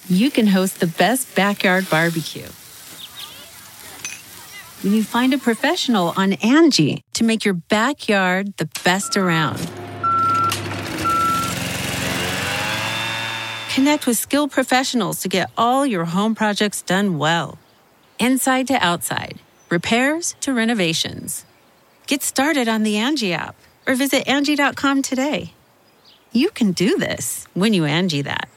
you can host the best backyard barbecue. When you find a professional on Angie to make your backyard the best around. Connect with skilled professionals to get all your home projects done well. Inside to outside, repairs to renovations. Get started on the Angie app or visit Angie.com today. You can do this when you Angie that.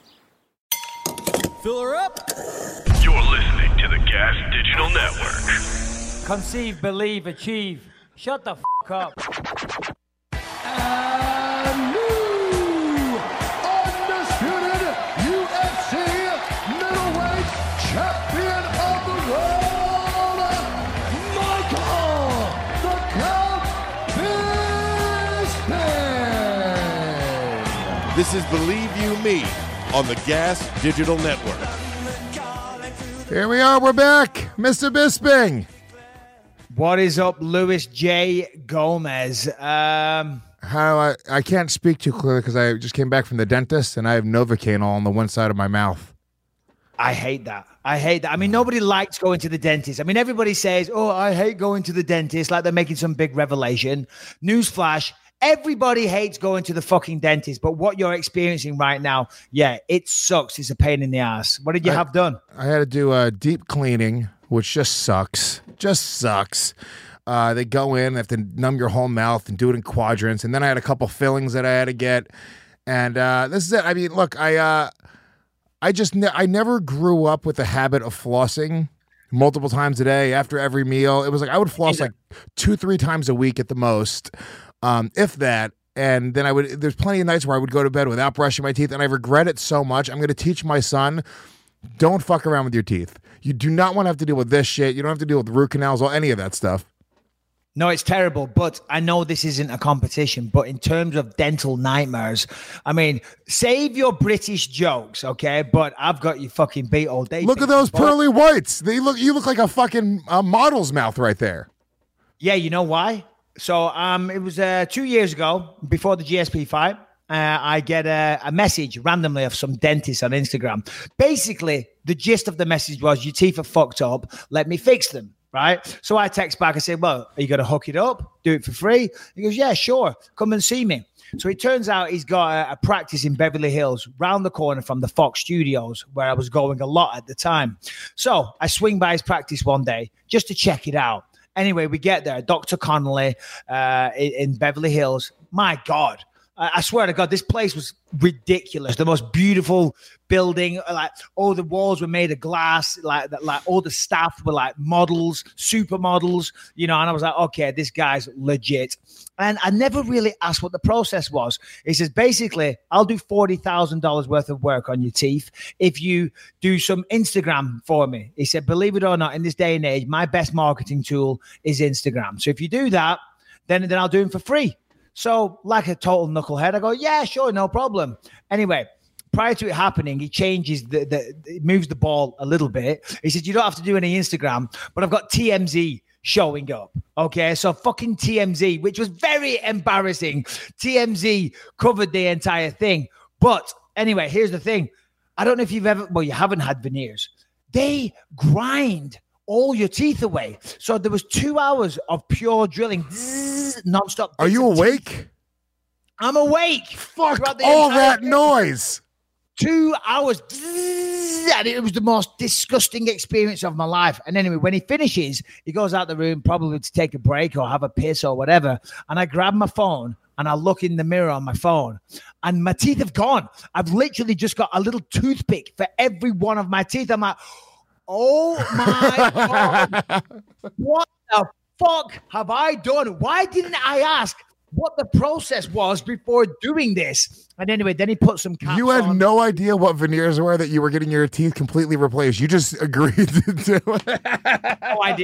Fill her up. You're listening to the Gas Digital Network. Conceive, believe, achieve. Shut the f*** up. And new undisputed UFC middleweight champion of the world, Michael the Count Bisping. This is Believe You Me on the Gas Digital Network. Here we are. We're back. Mr. Bisping. What is up, Luis J. Gomez? How I can't speak too clearly because I just came back from the dentist and I have Novocaine all on the one side of my mouth. I hate that. I mean, nobody likes going to the dentist. I mean, everybody says, oh, I hate going to the dentist, like they're making some big revelation. Newsflash, everybody hates going to the fucking dentist, but what you're experiencing right now, yeah, it sucks. It's a pain in the ass. What did you have done? I had to do a deep cleaning, which just sucks. They go in, they have to numb your whole mouth and do it in quadrants. And then I had a couple fillings that I had to get. And this is it. I mean, look, I never grew up with the habit of flossing multiple times a day after every meal. It was like I would floss like 2-3 times a week at the most, if that. And then there's plenty of nights where I would go to bed without brushing my teeth. And I regret it so much. I'm going to teach my son, don't fuck around with your teeth. You do not want to have to deal with this shit. You don't have to deal with root canals or any of that stuff. No, it's terrible, but I know this isn't a competition, but in terms of dental nightmares, I mean, save your British jokes, okay? But I've got you fucking beat all day. Look at those pearly whites. You look like a fucking model's mouth right there. Yeah, you know why? So it was 2 years ago, before the GSP fight. I get a message randomly of some dentist on Instagram. Basically, the gist of the message was, your teeth are fucked up. Let me fix them, right? So I text back. I said, well, are you going to hook it up? Do it for free? He goes, yeah, sure. Come and see me. So it turns out he's got a practice in Beverly Hills, round the corner from the Fox Studios, where I was going a lot at the time. So I swing by his practice one day just to check it out. Anyway, we get there. Dr. Connolly in Beverly Hills. My God. I swear to God, this place was ridiculous. The most beautiful building, like all the walls were made of glass, like all the staff were like models, supermodels, and I was like, okay, this guy's legit. And I never really asked what the process was. He says, basically, I'll do $40,000 worth of work on your teeth if you do some Instagram for me. He said, believe it or not, in this day and age, my best marketing tool is Instagram. So if you do that, then I'll do them for free. So like a total knucklehead, I go, yeah, sure, no problem. Anyway, prior to it happening, he changes he moves the ball a little bit. He said, you don't have to do any Instagram, but I've got TMZ showing up. Okay, so fucking TMZ, which was very embarrassing. TMZ covered the entire thing. But anyway, here's the thing. I don't know if you haven't had veneers. They grind all your teeth away. So there was 2 hours of pure drilling, nonstop. Are you awake? I'm awake. Fuck all that noise. 2 hours. And it was the most disgusting experience of my life. And anyway, when he finishes, he goes out the room probably to take a break or have a piss or whatever. And I grab my phone and I look in the mirror on my phone and my teeth have gone. I've literally just got a little toothpick for every one of my teeth. I'm like, oh my God, what the fuck have I done? Why didn't I ask what the process was before doing this? And anyway, then he put some caps on. You had no idea what veneers were, that you were getting your teeth completely replaced. You just agreed to do it.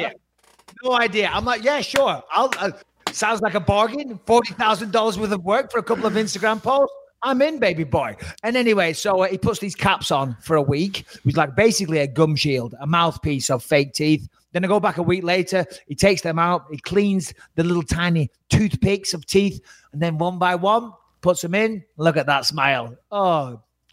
No idea. I'm like, yeah, sure. Sounds like a bargain. $40,000 worth of work for a couple of Instagram posts. I'm in, baby boy. And anyway, so he puts these caps on for a week, which is like basically a gum shield, a mouthpiece of fake teeth. Then I go back a week later, he takes them out, he cleans the little tiny toothpicks of teeth, and then one by one, puts them in. Look at that smile. Oh,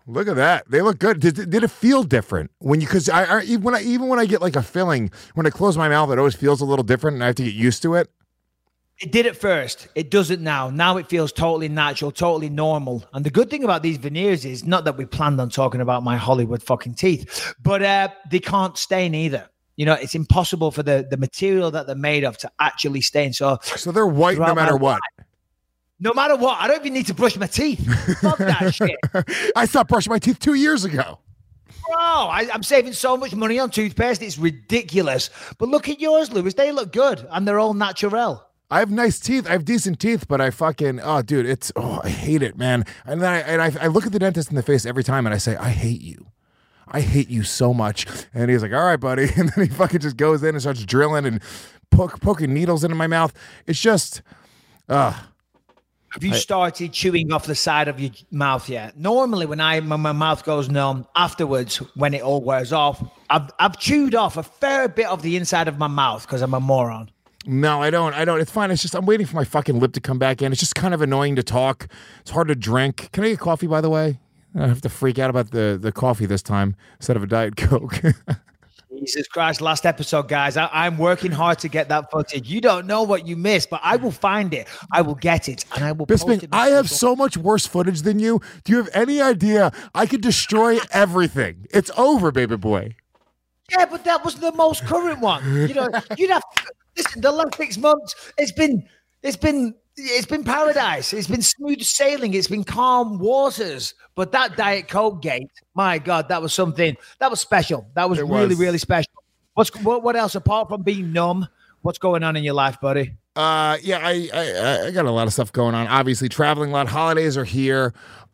Look at that. They look good. Did it feel different when you? Because even when I get like a filling, when I close my mouth, it always feels a little different, and I have to get used to it. It did at first. It doesn't now. Now it feels totally natural, totally normal. And the good thing about these veneers is not that we planned on talking about my Hollywood fucking teeth, but they can't stain either. You know, it's impossible for the material that they're made of to actually stain. So they're white no matter what. No matter what. I don't even need to brush my teeth. Fuck that shit. I stopped brushing my teeth 2 years ago. Bro, I'm saving so much money on toothpaste. It's ridiculous. But look at yours, Lewis. They look good, and they're all natural. I have nice teeth. I have decent teeth, but I fucking, dude, I hate it, man. And then I look at the dentist in the face every time and I say, I hate you. I hate you so much. And he's like, all right, buddy. And then he fucking just goes in and starts drilling and poking needles into my mouth. It's just, Have you started chewing off the side of your mouth yet? Normally, when my mouth goes numb, afterwards, when it all wears off, I've chewed off a fair bit of the inside of my mouth because I'm a moron. No, I don't. It's fine. It's just I'm waiting for my fucking lip to come back in. It's just kind of annoying to talk. It's hard to drink. Can I get coffee, by the way? I have to freak out about the coffee this time instead of a Diet Coke. Jesus Christ, last episode, guys. I'm working hard to get that footage. You don't know what you missed, but I will find it. I will get it, and I will post it. I have so much worse footage than you. Do you have any idea? I could destroy everything. It's over, baby boy. Yeah, but that was the most current one. You know, you'd have listen. The last 6 months, it's been paradise. It's been smooth sailing. It's been calm waters. But that Diet Coke gate, my God, that was something. That was special. That was really special. What else apart from being numb? What's going on in your life, buddy? I got a lot of stuff going on. Obviously, traveling a lot. Holidays are here.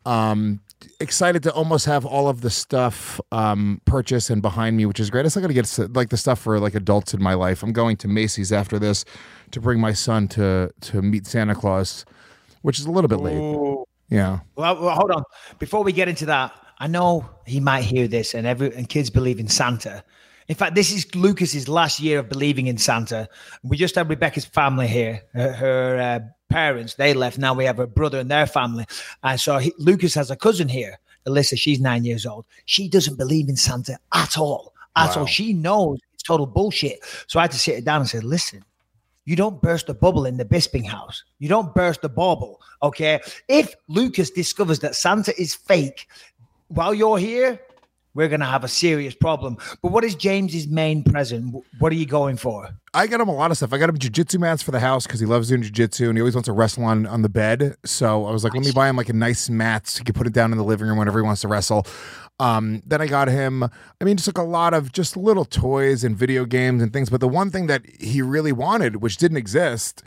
Excited to almost have all of the stuff purchased and behind me, which is great. I still got to get like the stuff for like adults in my life. I'm going to Macy's after this to bring my son to meet Santa Claus, which is a little bit late. Ooh. Yeah. Well, hold on. Before we get into that, I know he might hear this, and kids believe in Santa. In fact, this is Lucas's last year of believing in Santa. We just had Rebecca's family here. Her parents, they left. Now we have her brother and their family. And so Lucas has a cousin here, Alyssa. She's 9 years old. She doesn't believe in Santa at all. At all. She knows it's total bullshit. So I had to sit her down and say, listen, you don't burst a bubble in the Bisping house. You don't burst a bubble, okay? If Lucas discovers that Santa is fake while you're here, we're going to have a serious problem. But what is James's main present? What are you going for? I got him a lot of stuff. I got him jiu-jitsu mats for the house because he loves doing jiu-jitsu and he always wants to wrestle on the bed. So I was like, let me buy him like a nice mat so he can put it down in the living room whenever he wants to wrestle. Then I got him, just like a lot of just little toys and video games and things. But the one thing that he really wanted, which didn't exist,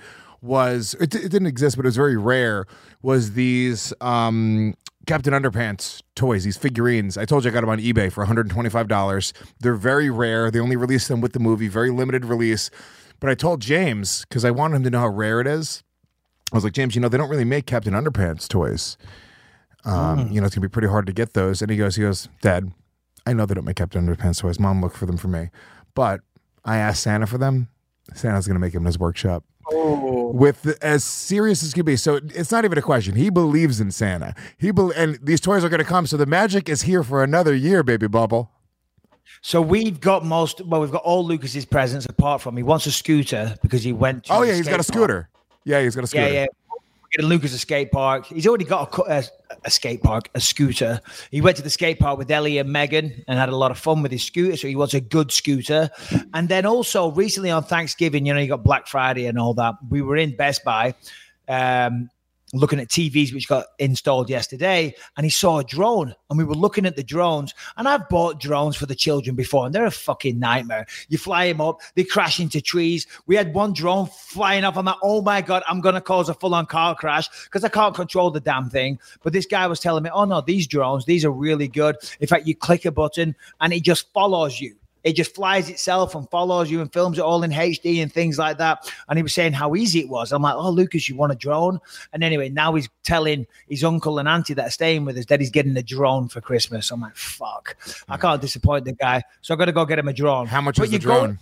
it didn't exist, but it was very rare, was these Captain Underpants toys, these figurines. I told you I got them on eBay for $125. They're very rare. They only released them with the movie, very limited release. But I told James, because I wanted him to know how rare it is, I was like, James, they don't really make Captain Underpants toys. It's going to be pretty hard to get those. And he goes, Dad, I know they don't make Captain Underpants toys. Mom, look for them for me. But I asked Santa for them. Santa's going to make them in his workshop. With as serious as could be. So it's not even a question. He believes in Santa. And these toys are going to come. So the magic is here for another year, baby bubble. So we've got all Lucas's presents apart from he wants a scooter because he went to he's got a scooter. Yeah, he's got a scooter. Yeah. We're getting Lucas a skate park. He's already got a skate park, a scooter. He went to the skate park with Ellie and Megan and had a lot of fun with his scooter. So he wants a good scooter. And then also recently on Thanksgiving, you got Black Friday and all that. We were in Best Buy looking at TVs, which got installed yesterday. And he saw a drone and we were looking at the drones. And I've bought drones for the children before and they're a fucking nightmare. You fly them up, they crash into trees. We had one drone flying off. I'm like, oh my God, I'm going to cause a full-on car crash because I can't control the damn thing. But this guy was telling me, oh no, these drones, these are really good. In fact, you click a button and it just follows you. It just flies itself and follows you and films it all in HD and things like that. And he was saying how easy it was. I'm like, oh, Lucas, you want a drone? And anyway, now he's telling his uncle and auntie that are staying with us that he's getting a drone for Christmas. I'm like, fuck. I can't disappoint the guy. So I've got to go get him a drone. How much is the drone?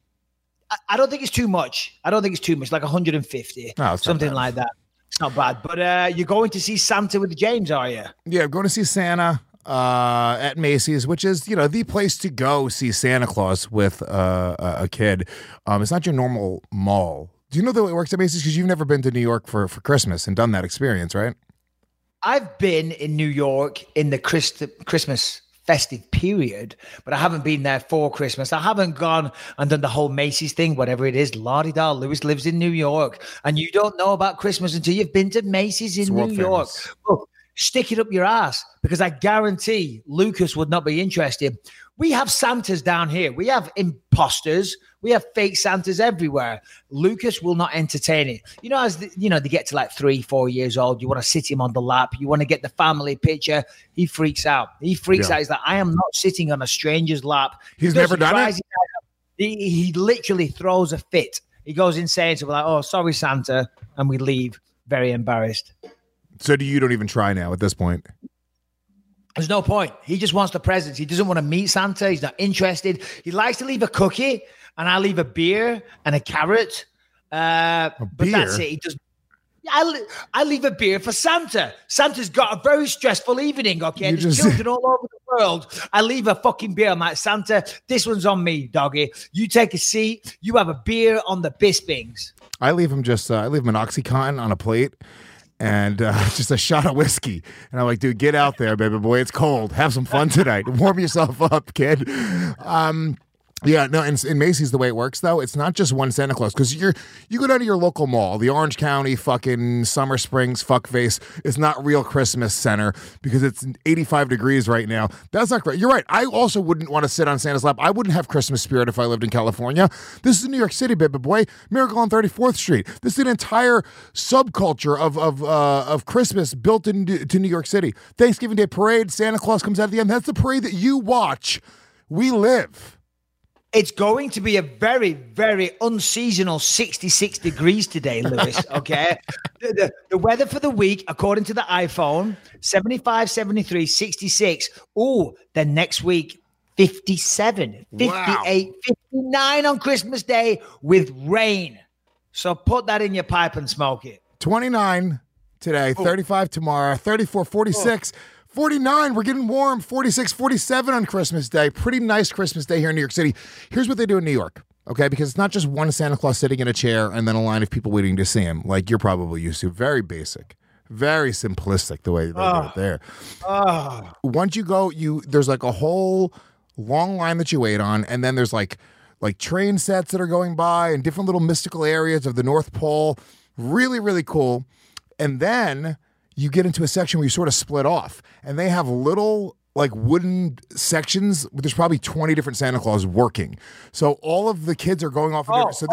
I don't think it's too much. Like 150. Something like that. It's not bad. But you're going to see Santa with James, are you? Yeah, I'm going to see Santa. at Macy's, which is, the place to go see Santa Claus with a kid. It's not your normal mall. Do you know that it works at Macy's? Because you've never been to New York for Christmas and done that experience, right? I've been in New York in the Christmas festive period, but I haven't been there for Christmas. I haven't gone and done the whole Macy's thing, whatever it is. La-di-da, Lewis lives in New York, and you don't know about Christmas until you've been to Macy's in New York. Well, stick it up your ass, because I guarantee Lucas would not be interested. We have Santas down here. We have imposters. We have fake Santas everywhere. Lucas will not entertain it. As they get to like 3-4 years old, you want to sit him on the lap. You want to get the family picture. He freaks out. Out. He's like, I am not sitting on a stranger's lap. He's never done it? He literally throws a fit. He goes insane. So we're like, oh, sorry, Santa. And we leave very embarrassed. So you don't even try now at this point? There's no point. He just wants the presents. He doesn't want to meet Santa. He's not interested. He likes to leave a cookie, and I leave a beer and a carrot. But that's it. He doesn't. I leave a beer for Santa. Santa's got a very stressful evening, okay? There's children all over the world. I leave a fucking beer. I'm like, Santa, this one's on me, doggy. You take a seat. You have a beer on the Bispings. I leave him an Oxycontin on a plate. And just a shot of whiskey. And I'm like, dude, get out there, baby boy. It's cold. Have some fun tonight. Warm yourself up, kid. Yeah, no, in Macy's, the way it works, though, it's not just one Santa Claus. Because you go down to your local mall, the Orange County fucking Summer Springs fuckface. It's not real Christmas center because it's 85 degrees right now. That's not great. You're right. I also wouldn't want to sit on Santa's lap. I wouldn't have Christmas spirit if I lived in California. This is New York City, baby boy. Miracle on 34th Street. This is an entire subculture of Christmas built into New York City. Thanksgiving Day parade, Santa Claus comes out at the end. That's the parade that you watch. We live. It's going to be a very, very unseasonal 66 degrees today, Lewis, okay? the weather for the week, according to the iPhone, 75, 73, 66. Oh, then next week, 57, 58, wow. 59 on Christmas Day with rain. So put that in your pipe and smoke it. 29 today, 35 tomorrow, 34, 46. 49, we're getting warm. 46, 47 on Christmas Day. Pretty nice Christmas Day here in New York City. Here's what they do in New York, okay? Because it's not just one Santa Claus sitting in a chair and then a line of people waiting to see him, like you're probably used to. Very basic, very simplistic the way they do it there. Once you go, there's like a whole long line that you wait on, and then there's like train sets that are going by and different little mystical areas of the North Pole. Really, really cool. And then you get into a section where you sort of split off, and they have little like wooden sections. There's probably 20 different Santa Claus working. So all of the kids are going off.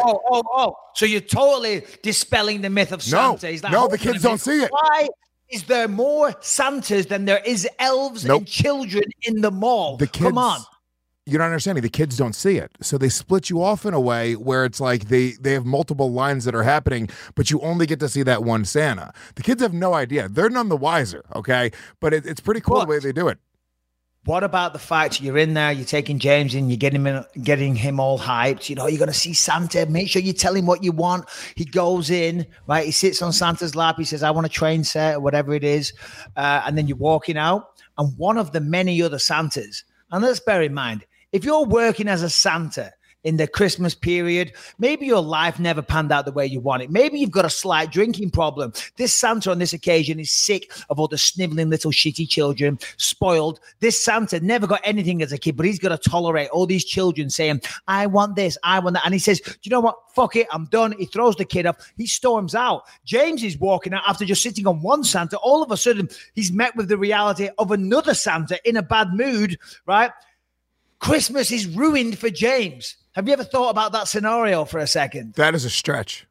So you're totally dispelling the myth of Santa. No, the kids don't see it. Why is there more Santas than there is elves and children in the mall? Come on. You're not understanding. The kids don't see it. So they split you off in a way where it's like they have multiple lines that are happening, but you only get to see that one Santa. The kids have no idea. They're none the wiser, okay? But it's pretty cool the way they do it. What about the fact you're in there, you're taking James in, you're getting him all hyped. You're going to see Santa. Make sure you tell him what you want. He goes in, right? He sits on Santa's lap. He says, I want a train set or whatever it is. And then you're walking out, and one of the many other Santas, and let's bear in mind, if you're working as a Santa in the Christmas period, maybe your life never panned out the way you want it. Maybe you've got a slight drinking problem. This Santa on this occasion is sick of all the sniveling little shitty children, spoiled. This Santa never got anything as a kid, but he's got to tolerate all these children saying, I want this, I want that. And he says, do you know what? Fuck it, I'm done. He throws the kid up. He storms out. James is walking out after just sitting on one Santa. All of a sudden, he's met with the reality of another Santa in a bad mood, right? Christmas is ruined for James. Have you ever thought about that scenario for a second? That is a stretch.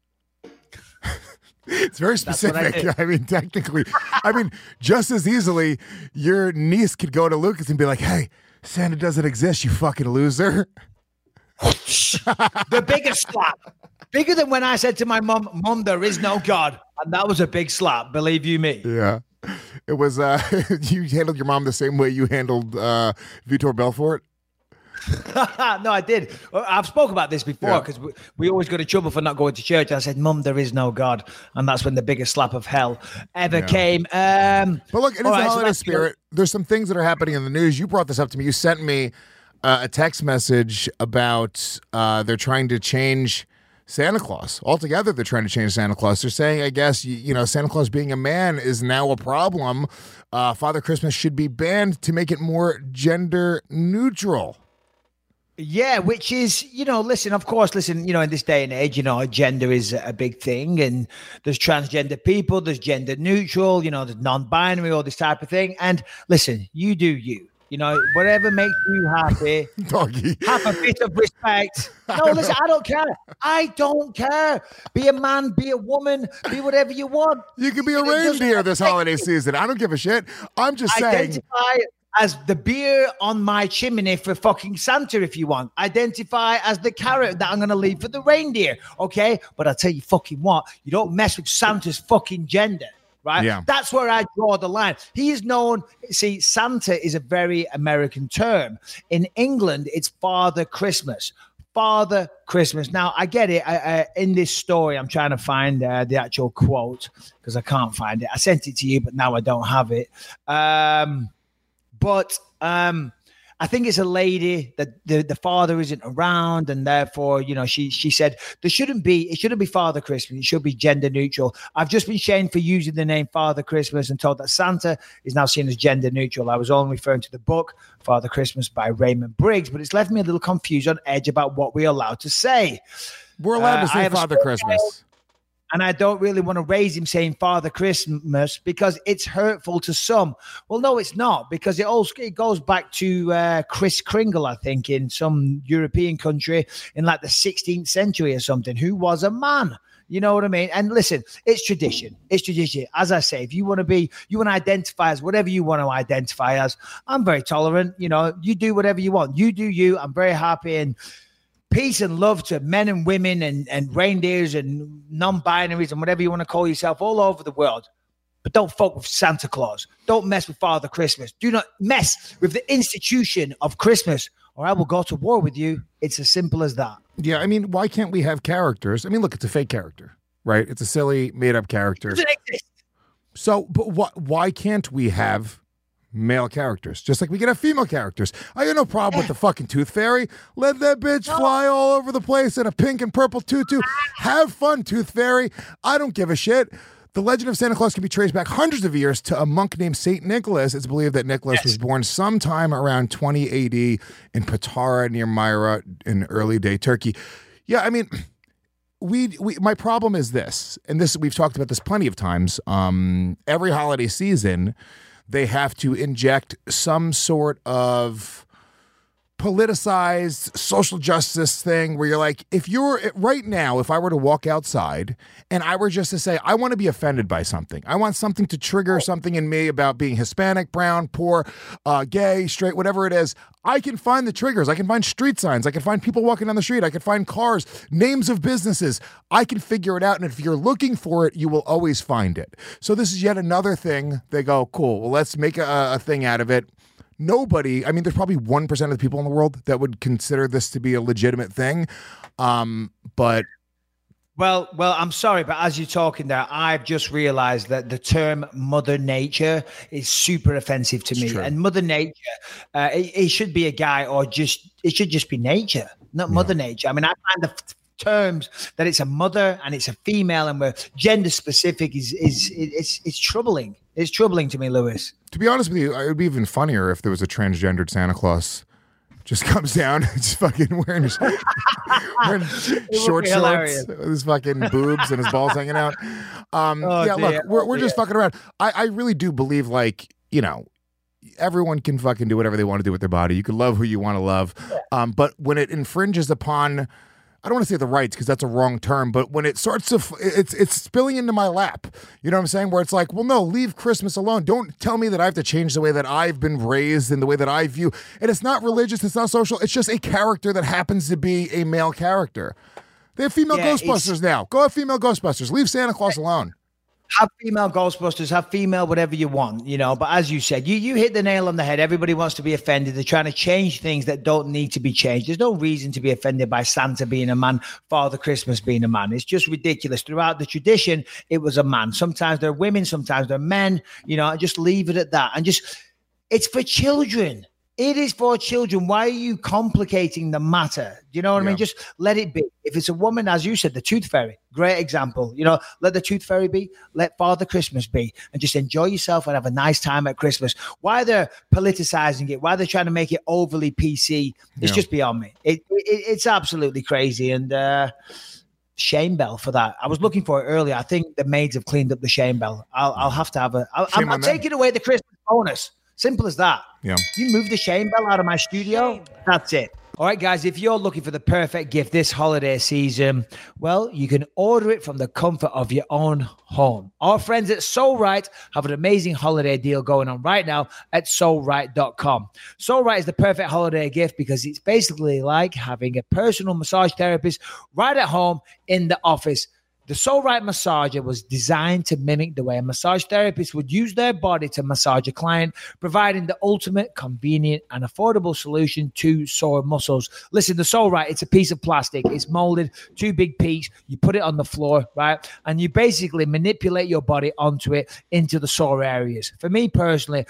It's very specific. I mean, technically, just as easily, your niece could go to Lucas and be like, hey, Santa doesn't exist, you fucking loser. The biggest slap. Bigger than when I said to my mom, there is no God. And that was a big slap, believe you me. Yeah. It was, you handled your mom the same way you handled Vitor Belfort? No, I did. I've spoken about this before because we always got in trouble for not going to church. I said, Mum, there is no God. And that's when the biggest slap of hell ever came. But look, it is the holiday spirit. There's some things that are happening in the news. You brought this up to me. You sent me a text message about they're trying to change Santa Claus. Altogether, they're trying to change Santa Claus. They're saying, I guess, Santa Claus being a man is now a problem. Father Christmas should be banned to make it more gender neutral. Yeah, which is, listen, in this day and age, gender is a big thing, and there's transgender people, there's gender neutral, there's non-binary, all this type of thing. And listen, you do you. Whatever makes you happy, Doggy. Have a bit of respect. No, listen, I don't care. I don't care. Be a man, be a woman, be whatever you want. You can be a reindeer this holiday season. I don't give a shit. I'm just saying. Identify as the beer on my chimney for fucking Santa if you want. Identify as the carrot that I'm going to leave for the reindeer, okay? But I'll tell you fucking what, you don't mess with Santa's fucking gender. Right? Yeah. That's where I draw the line. He is known, see, Santa is a very American term. In England, it's Father Christmas. Father Christmas. Now, I get it. In this story, I'm trying to find the actual quote because I can't find it. I sent it to you, but now I don't have it. I think it's a lady that the father isn't around, and therefore, she said it shouldn't be Father Christmas. It should be gender neutral. I've just been shamed for using the name Father Christmas and told that Santa is now seen as gender neutral. I was only referring to the book Father Christmas by Raymond Briggs, but it's left me a little confused on edge about what we're allowed to say. We're allowed to say Father Christmas. And I don't really want to raise him saying Father Christmas because it's hurtful to some. Well, no, it's not, because it goes back to Kris Kringle, I think, in some European country in like the 16th century or something, who was a man. You know what I mean? And listen, it's tradition. It's tradition. As I say, if you want to identify as whatever you want to identify as, I'm very tolerant. You do whatever you want. You do you. I'm very happy, and peace and love to men and women and reindeers and non-binaries and whatever you want to call yourself all over the world. But don't fuck with Santa Claus. Don't mess with Father Christmas. Do not mess with the institution of Christmas, or I will go to war with you. It's as simple as that. Yeah, I mean, why can't we have characters? I mean, look, it's a fake character, right? It's a silly, made-up character. It doesn't exist. So, but why can't we have male characters, just like we can have female characters? I got no problem with the fucking Tooth Fairy. Let that bitch fly all over the place in a pink and purple tutu. Have fun, Tooth Fairy. I don't give a shit. The legend of Santa Claus can be traced back hundreds of years to a monk named Saint Nicholas. It's believed that Nicholas was born sometime around 20 AD in Patara near Myra in early day Turkey. Yeah, I mean, my problem is this, and this we've talked about this plenty of times. Every holiday season, they have to inject some sort of politicized social justice thing where you're like, if I were to walk outside and I were just to say, I want to be offended by something, I want something to trigger something in me about being Hispanic, brown, poor, gay, straight, whatever it is, I can find the triggers. I can find street signs. I can find people walking down the street. I can find cars, names of businesses. I can figure it out. And if you're looking for it, you will always find it. So this is yet another thing. They go, cool, well, let's make a thing out of it. Nobody, I mean, there's probably 1% of the people in the world that would consider this to be a legitimate thing. But Well, I'm sorry, but as you're talking there, I've just realized that the term Mother Nature is super offensive to me. True. And Mother Nature, it should be a guy, or it should just be nature, not Mother Nature. I mean, I find the terms that it's a mother and it's a female and we're gender specific is troubling. It's troubling to me, Lewis. To be honest with you, it would be even funnier if there was a transgendered Santa Claus. Just comes down, just fucking wearing short shorts with his fucking boobs and his balls hanging out. Look, we're just fucking around. I really do believe, like, everyone can fucking do whatever they want to do with their body. You can love who you want to love. But when it infringes upon, I don't want to say the rights because that's a wrong term, but when it starts to, it's spilling into my lap. You know what I'm saying? Where it's like, well, no, leave Christmas alone. Don't tell me that I have to change the way that I've been raised and the way that I view. And it's not religious. It's not social. It's just a character that happens to be a male character. They have female Ghostbusters now. Go have female Ghostbusters. Leave Santa Claus alone. have female Ghostbusters, have female whatever you want, But as you said, you hit the nail on the head. Everybody wants to be offended. They're trying to change things that don't need to be changed. There's no reason to be offended by Santa being a man, Father Christmas being a man. It's just ridiculous. Throughout the tradition, it was a man. Sometimes they're women, sometimes they're men. Just leave it at that. And it's for children. It is for children. Why are you complicating the matter? Do you know what I mean? Just let it be. If it's a woman, as you said, the Tooth Fairy, great example. Let the Tooth Fairy be. Let Father Christmas be. And just enjoy yourself and have a nice time at Christmas. Why they're politicizing it, why they're trying to make it overly PC, it's just beyond me. It's absolutely crazy. And shame bell for that. I was looking for it earlier. I think the maids have cleaned up the shame bell. I'll have to have I'm taking away the Christmas bonus. Simple as that. Yeah. You move the shame bell out of my studio. That's it. All right, guys, if you're looking for the perfect gift this holiday season, well, you can order it from the comfort of your own home. Our friends at Soul Right have an amazing holiday deal going on right now at soulright.com. Soul Right is the perfect holiday gift because it's basically like having a personal massage therapist right at home in the office. The Soul Right massager was designed to mimic the way a massage therapist would use their body to massage a client, providing the ultimate, convenient, and affordable solution to sore muscles. Listen, the Soul Right, it's a piece of plastic. It's molded, 2 big peaks. You put it on the floor, right? And you basically manipulate your body onto it into the sore areas. For me personally,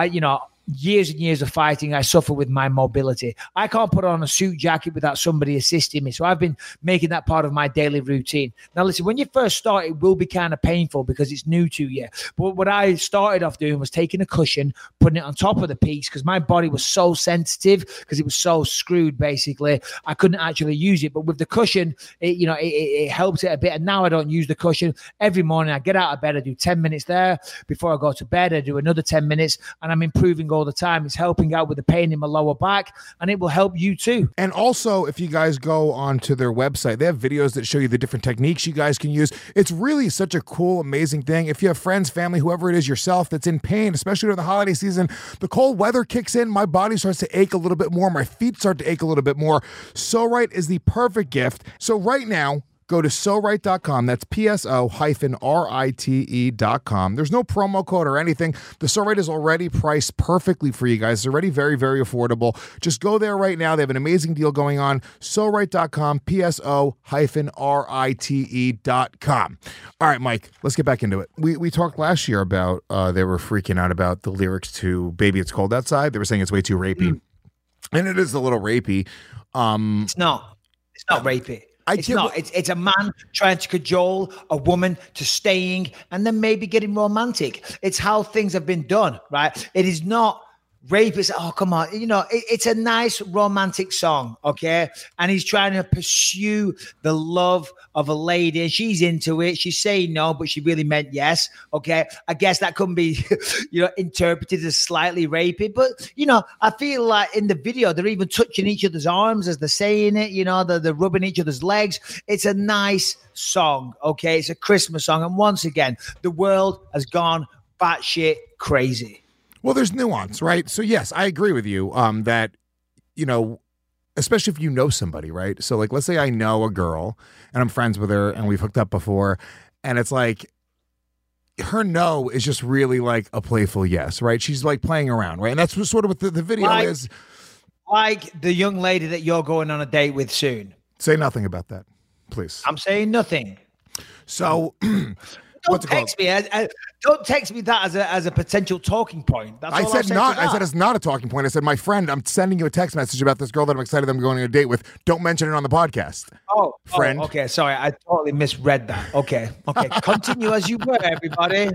years and years of fighting, I suffer with my mobility. I can't put on a suit jacket without somebody assisting me. So I've been making that part of my daily routine. Now, listen, when you first start, it will be kind of painful because it's new to you. But what I started off doing was taking a cushion, putting it on top of the piece because my body was so sensitive because it was so screwed, basically. I couldn't actually use it. But with the cushion, it helped it a bit. And now I don't use the cushion. Every morning I get out of bed, I do 10 minutes there. Before I go to bed, I do another 10 minutes. And I'm improving all the time. It's helping out with the pain in my lower back, and it will help you too. And also, if you guys go onto their website, they have videos that show you the different techniques you guys can use. It's really such a cool, amazing thing. If you have friends, family, whoever it is, yourself that's in pain, especially during the holiday season, the cold weather kicks in, my body starts to ache a little bit more, my feet start to ache a little bit more. So Right is the perfect gift. So right now, go to SoRight.com. That's PSO-RITE.com. There's no promo code or anything. The So Right is already priced perfectly for you guys. It's already very, very affordable. Just go there right now. They have an amazing deal going on. SoRight.com, PSO-RITE.com. All right, Mike, let's get back into it. We talked last year about they were freaking out about the lyrics to Baby It's Cold Outside. They were saying it's way too rapey. And it is a little rapey. It's not. It's not rapey. It's not. It's a man trying to cajole a woman to staying and then maybe getting romantic. It's how things have been done, right? It is not rape. Is, oh, come on. It's a nice romantic song, okay? And he's trying to pursue the love of a lady. And she's into it. She's saying no, but she really meant yes, okay? I guess that could be, interpreted as slightly rapey. But, I feel like in the video, they're even touching each other's arms as they're saying it. They're rubbing each other's legs. It's a nice song, okay? It's a Christmas song. And once again, the world has gone batshit crazy. Well, there's nuance, right? So, yes, I agree with you that, especially if you know somebody, right? So, like, let's say I know a girl and I'm friends with her and we've hooked up before, and it's like her no is just really like a playful yes, right? She's like playing around, right? And that's sort of what the video is. Like the young lady that you're going on a date with soon. Say nothing about that, please. I'm saying nothing. So... Don't text me. Don't text me that as a potential talking point. That's I all said not. I said it's not a talking point. I said, my friend, I'm sending you a text message about this girl that I'm excited I'm going on a date with. Don't mention it on the podcast. Friend. Oh, okay. Sorry, I totally misread that. Okay. Continue as you were, everybody.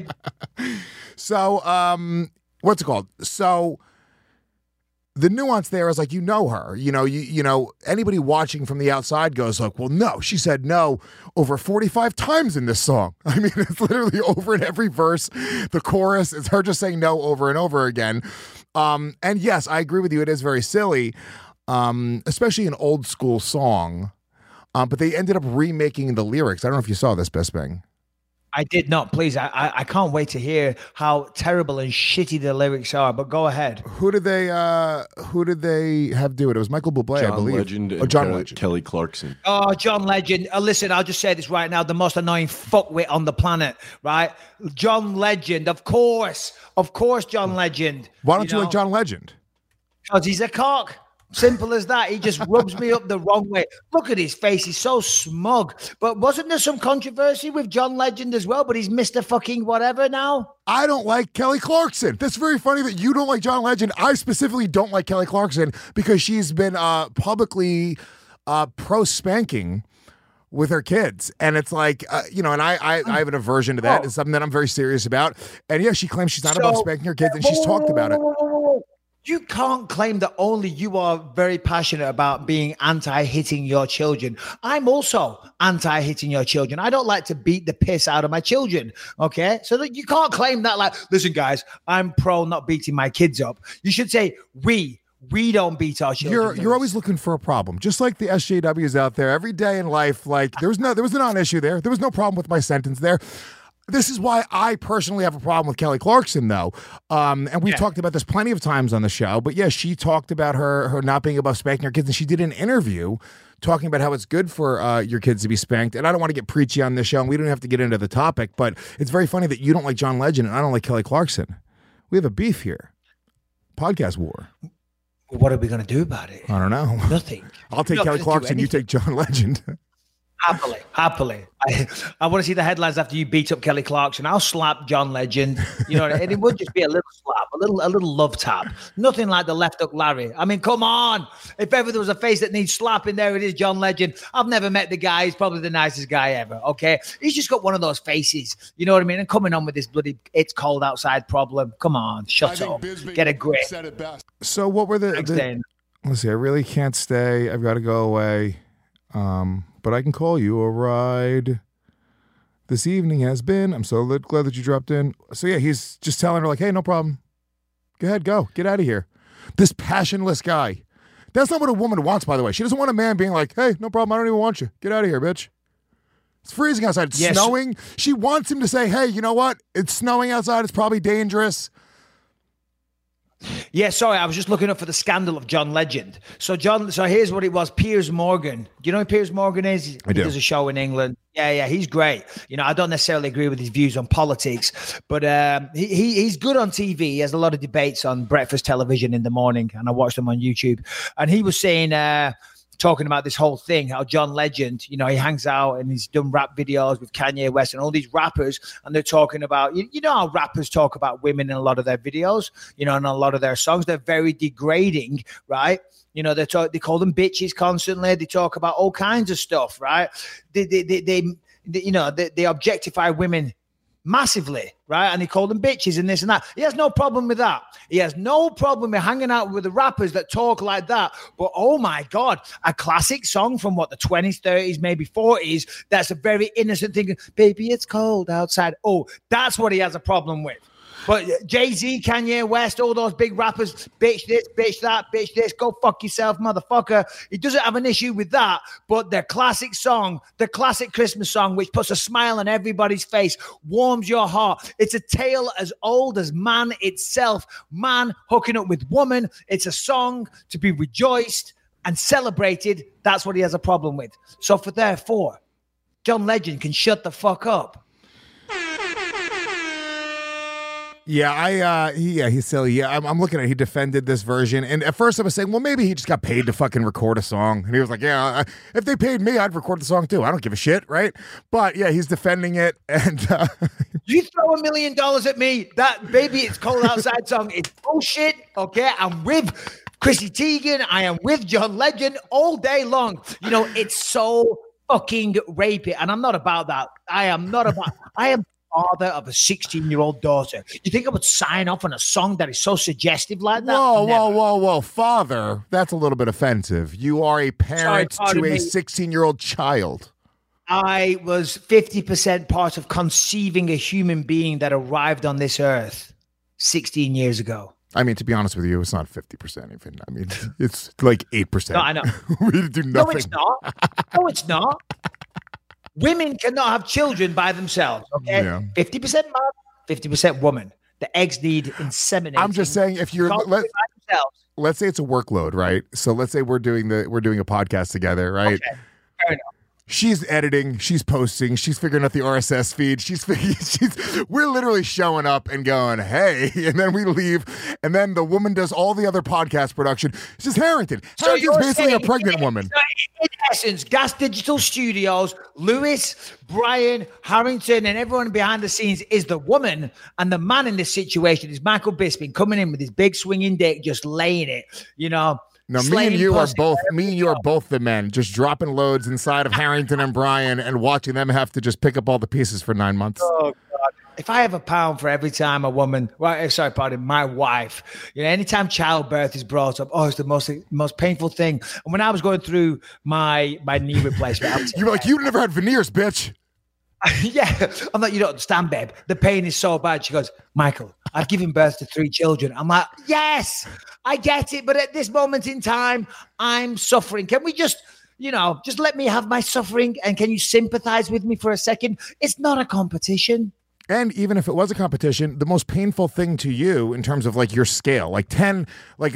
So, what's it called? So. The nuance there is like, her, anybody watching from the outside goes like, well, no, she said no over 45 times in this song. I mean, it's literally over in every verse. The chorus is her just saying no over and over again. And yes, I agree with you. It is very silly, especially an old school song. But they ended up remaking the lyrics. I don't know if you saw this, Best Bang. I did not. Please, I can't wait to hear how terrible and shitty the lyrics are. But go ahead. Who did they have do it? It was Michael Bublé, I believe. Legend and John Legend. Kelly Clarkson. Oh, John Legend. Listen, I'll just say this right now. The most annoying fuckwit on the planet, right? John Legend, of course. Of course, John Legend. Why don't you like John Legend? Because he's a cock. Simple as that. He just rubs me up the wrong way. Look at his face. He's so smug. But wasn't there some controversy with John Legend as well? But he's Mr. fucking whatever now. I don't like Kelly Clarkson. That's very funny that you don't like John Legend. I specifically don't like Kelly Clarkson because she's been publicly pro-spanking with her kids. And it's like, and I have an aversion to that. It's something that I'm very serious about. And yeah, she claims she's not above spanking her kids, and she's talked about it. You can't claim that only you are very passionate about being anti-hitting your children. I'm also anti-hitting your children. I don't like to beat the piss out of my children, okay? So that you can't claim that like, listen, guys, I'm pro not beating my kids up. You should say we don't beat our children. You're always looking for a problem, just like the SJWs out there. Every day in life, like there was a non-issue there. There was no problem with my sentence there. This is why I personally have a problem with Kelly Clarkson, though. And we've talked about this plenty of times on the show. But yeah, she talked about her not being above spanking her kids. And she did an interview talking about how it's good for your kids to be spanked. And I don't want to get preachy on this show, and we don't have to get into the topic. But it's very funny that you don't like John Legend and I don't like Kelly Clarkson. We have a beef here. Podcast war. What are we going to do about it? I don't know. Nothing. I'll take Kelly Clarkson. You take John Legend. Happily. I want to see the headlines after you beat up Kelly Clarkson. I'll slap John Legend. You know, and it would just be a little slap, a little love tap. Nothing like the left hook Larry. I mean, come on. If ever there was a face that needs slapping, there it is, John Legend. I've never met the guy. He's probably the nicest guy ever. Okay, he's just got one of those faces. You know what I mean? And coming on with this bloody "it's cold outside" problem. Come on, shut up. Get a grip. So what were the let's see. I really can't stay. I've got to go away. But I can call you a ride. This evening has been. I'm so glad that you dropped in. So yeah, he's just telling her like, hey, no problem. Go ahead, go. Get out of here. This passionless guy. That's not what a woman wants, by the way. She doesn't want a man being like, hey, no problem. I don't even want you. Get out of here, bitch. It's freezing outside. It's snowing. She wants him to say, hey, you know what? It's snowing outside. It's probably dangerous. Yeah, sorry, I was just looking up for the scandal of John Legend. So here's what it was. Piers Morgan. Do you know who Piers Morgan is? He does a show in England. Yeah, he's great. You know, I don't necessarily agree with his views on politics, but he's good on TV. He has a lot of debates on breakfast television in the morning, and I watch them on YouTube. And he was saying, talking about this whole thing, how John Legend, you know, he hangs out and he's done rap videos with Kanye West and all these rappers, and they're talking about, you know how rappers talk about women in a lot of their videos, you know, and a lot of their songs, they're very degrading, right? You know, they call them bitches constantly. They talk about all kinds of stuff, right? They objectify women massively, right? And he called them bitches and this and that. He has no problem with that. He has no problem with hanging out with the rappers that talk like that. But oh my God, a classic song from the 20s, 30s, maybe 40s, that's a very innocent thing. Baby, it's cold outside. Oh, that's what he has a problem with. But Jay-Z, Kanye West, all those big rappers, bitch this, bitch that, bitch this, go fuck yourself, motherfucker. He doesn't have an issue with that. But their classic song, the classic Christmas song, which puts a smile on everybody's face, warms your heart. It's a tale as old as man itself. Man hooking up with woman. It's a song to be rejoiced and celebrated. That's what he has a problem with. So therefore, John Legend can shut the fuck up. Yeah, he's silly. Yeah, I'm looking at he defended this version. And at first I was saying, well, maybe he just got paid to fucking record a song. And he was like, yeah, if they paid me, I'd record the song too. I don't give a shit, right? But yeah, he's defending it. And you throw $1 million at me, that Baby It's Cold Outside song is bullshit, okay? I'm with Chrissy Teigen. I am with John Legend all day long. You know, it's so fucking rapey. And I'm not about that. I am father of a 16-year-old daughter. You think I would sign off on a song that is so suggestive like that? Whoa. Father, that's a little bit offensive. You are a parent to a 16-year-old child. I was 50% part of conceiving a human being that arrived on this earth 16 years ago. I mean, to be honest with you, it's not 50% even. I mean, it's like 8%. No, I know. We do nothing. No, it's not. Women cannot have children by themselves. Okay, Yeah. 50% man, 50% woman. The eggs need inseminating. I'm just saying, if you're Can't do it by themselves. let's say it's a workload, right? So let's say we're doing a podcast together, right? Okay, fair enough. She's editing, she's posting, she's figuring out the RSS feed. We're literally showing up and going, hey, and then we leave, and then the woman does all the other podcast production. It's just Harrington. Harrington's you're basically a saying- pregnant woman. So in essence, Gas Digital Studios, Lewis, Brian, Harrington, and everyone behind the scenes is the woman, and the man in this situation is Michael Bisping coming in with his big swinging dick, just laying it, No, me and slaying you are pussy both. wherever Me and we you are go. both the men, just dropping loads inside of Harrington and Brian, and watching them have to just pick up all the pieces for 9 months. Oh God! If I have a pound for every time a woman, my wife, anytime childbirth is brought up, it's the most painful thing. And when I was going through my knee replacement, I was You were like, you never had veneers, bitch. yeah, I'm like, you don't understand, babe. The pain is so bad. She goes, Michael, I've given birth to 3 children. I'm like, yes, I get it. But at this moment in time, I'm suffering. Can we just let me have my suffering? And can you sympathize with me for a second? It's not a competition. And even if it was a competition, the most painful thing to you in terms of like your scale, like 10,